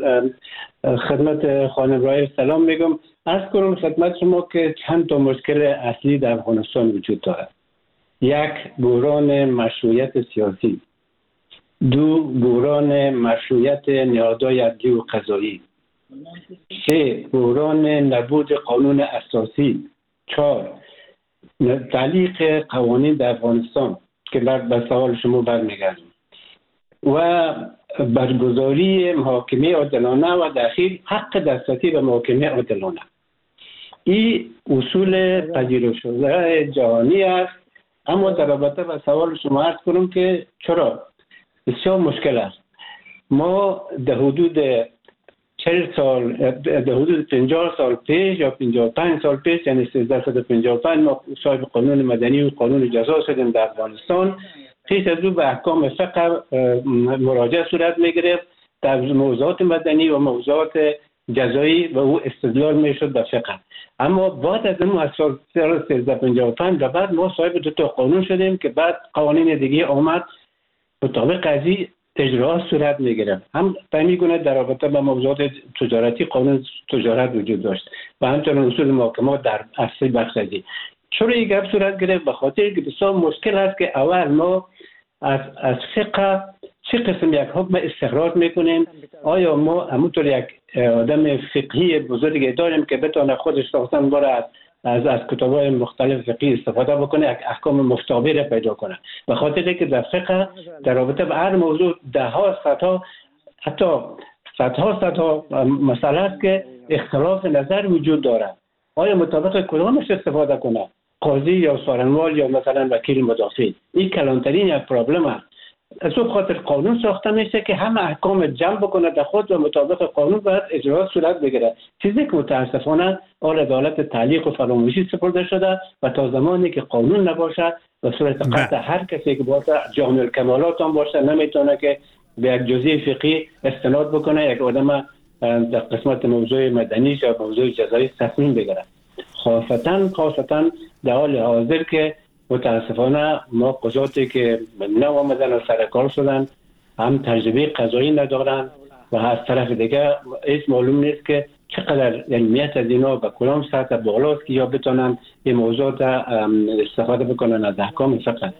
خدمت خانم رائل سلام میگم. عرض کنم خدمت شما که چند تا مشکل اصلی در افغانستان وجود دارد. یک، بحران مشروعیت سیاسی. دو، بحران مشروعیت نهادهای عدلی و قضایی. سه، بحران نبود قانون اساسی. چهار، تعلیق قوانین در افغانستان که به سوال شما برمیگردم و برگزاری محاکمه عادلانه و در اخیر حق دسترسی به محاکمه عادلانه. این اصول پذیرفته شده جهانی است، اما در رابطه با سوال شما عرض کنم که چرا بسیار مشکل است. ما در حدود 40 سال، در حدود 50 سال پیش یا 55 سال پیش، یعنی 1355 ما صاحب قانون مدنی و قانون جزا شدیم در افغانستان. پیش از او به احکام فقه مراجعه صورت می‌گرفت در موضوعات مدنی و موضوعات جزایی و او استدلال میشد به فقه. اما بعد از اون از سال 1355 و بعد ما صاحب دو تا قانون شدیم که بعد قوانین دیگه آمد مطابق قضیه اجرا صورت می‌گرفت. هم میگونه در رابطه با موضوعات تجارتی قانون تجارت وجود داشت و همچنین اصول محاکمات در اصل بخشی. چرا این گپ صورت گرفت؟ به خاطر که بسیار مشکل است که اول ما از فقه چه قسم یک حکم استخراج میکنیم. آیا ما همونطور یک آدم فقهی بزرگی داریم که بتونه خودش شخصا باره از کتاب‌های مختلف فقهی استفاده بکنه، یک احکام مشابه پیدا کنه؟ به خاطر که در فقه در رابطه با هر موضوع ده ها صدها حتی صدها مسئله است که اختلاف نظر وجود دارد. آیا مطابق کدامش استفاده کنه؟ قاضی یا سارنوال یا مثلا وکیل مدافع؟ این کلانترین یک پرابلم است. از اون خاطر قانون ساخته میشه که همه احکام جمع بکنه در خود و مطابق قانون باید اجرا صورت بگیره. چیزی که متاسفانه آل عدالت تعلیق و فراموشی سپرده شده و تا زمانی که قانون نباشه به صورت قطع هر کسی که باشه جامع الکمالات هم باشه نمیتونه که به یک جزیه فقهی استناد بکنه یک آدم در قسمت موضوع مدنی یا موضوع جزایی تصمیم بگیره. خاصتا در حال حاضر که متاسفانه ما قضاتی که نو آمدن و سرکار شدن هم تجربه قضایی ندارن و از طرف دیگه هیچ معلوم نیست که چقدر علمیت از اینا به کدام سطح بالاست که یا بتونن این موضوعات استفاده بکنن از احکام فقه.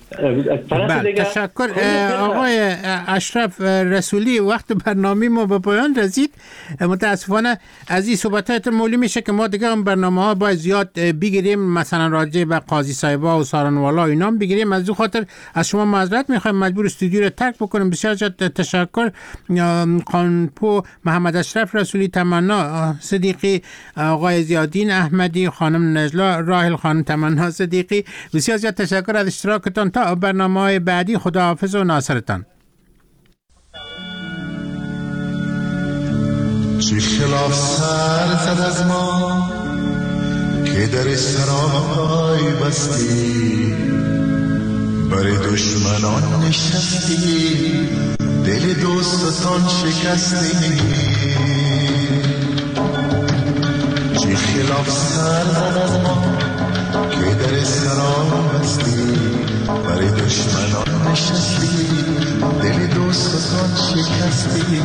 تشکر آقای اشرف رسولی. وقت برنامه ما به پایان رسید. متاسفانه از این صحبتات معلوم میشه که ما دیگه هم برنامه ها باید زیاد بگیریم، مثلا راجع به قاضی صاحبا و سارنوالا اینا هم بگیریم. از این خاطر از شما معذرت میخوایم، مجبور استودیو رو ترک بکنیم. بسیار تشکر خانپو محمد اشرف رسولی، تمنا صدیقی، آقای زیادین احمدی، خانم نجلا راحل، خانم تمنا صدیقی. بسیار تشکر از اشتراکتان. تا برنامه‌های بعدی خداحافظ و ناصرتان. چه خلاف سر زد از ما که در سرای بستی، بر دشمنان نشستی، دل دوستان شکستی. چه خلاف سر زد از ما که در سرای بستی، برای دشمنان نشستی، دل دوستان شکستی.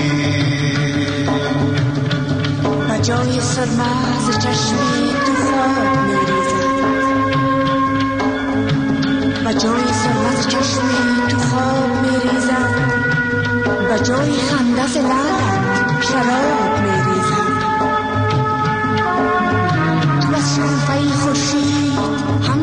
بجای سرمه ز چشمی تو خواب میریزد، بجای سرمه ز چشمی تو خواب میریزد، بجای خنده ز لبت شراب میریزد. تو از شنفه خورشید هم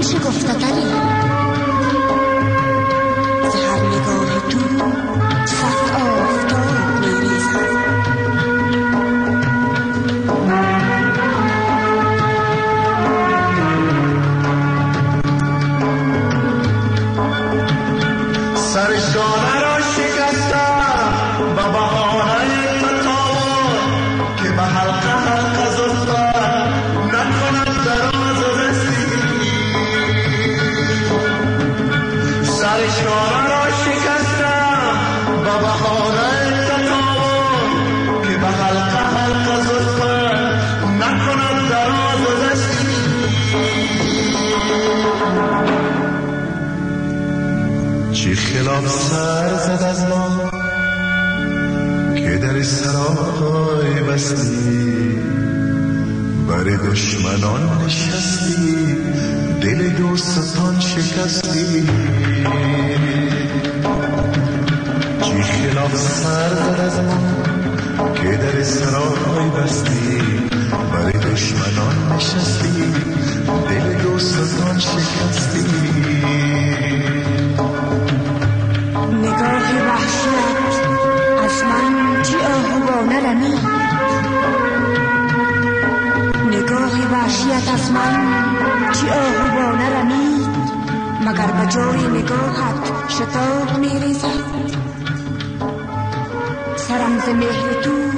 خلاف سر زد از ما که در سرای بستی، بر دشمنان نشستی، دل دوستان شکستی. چی خلاف سر زد از ما که در سرای بستی، بر دشمنان نشستی، دل دوستان شکستی. نگاه وحشیت از من چی آهوانه رمید، نگاه وحشیت از من چی آهوانه رمید، مگر به جای نگاهت شتاب می ریزد. سرم ز مهر تو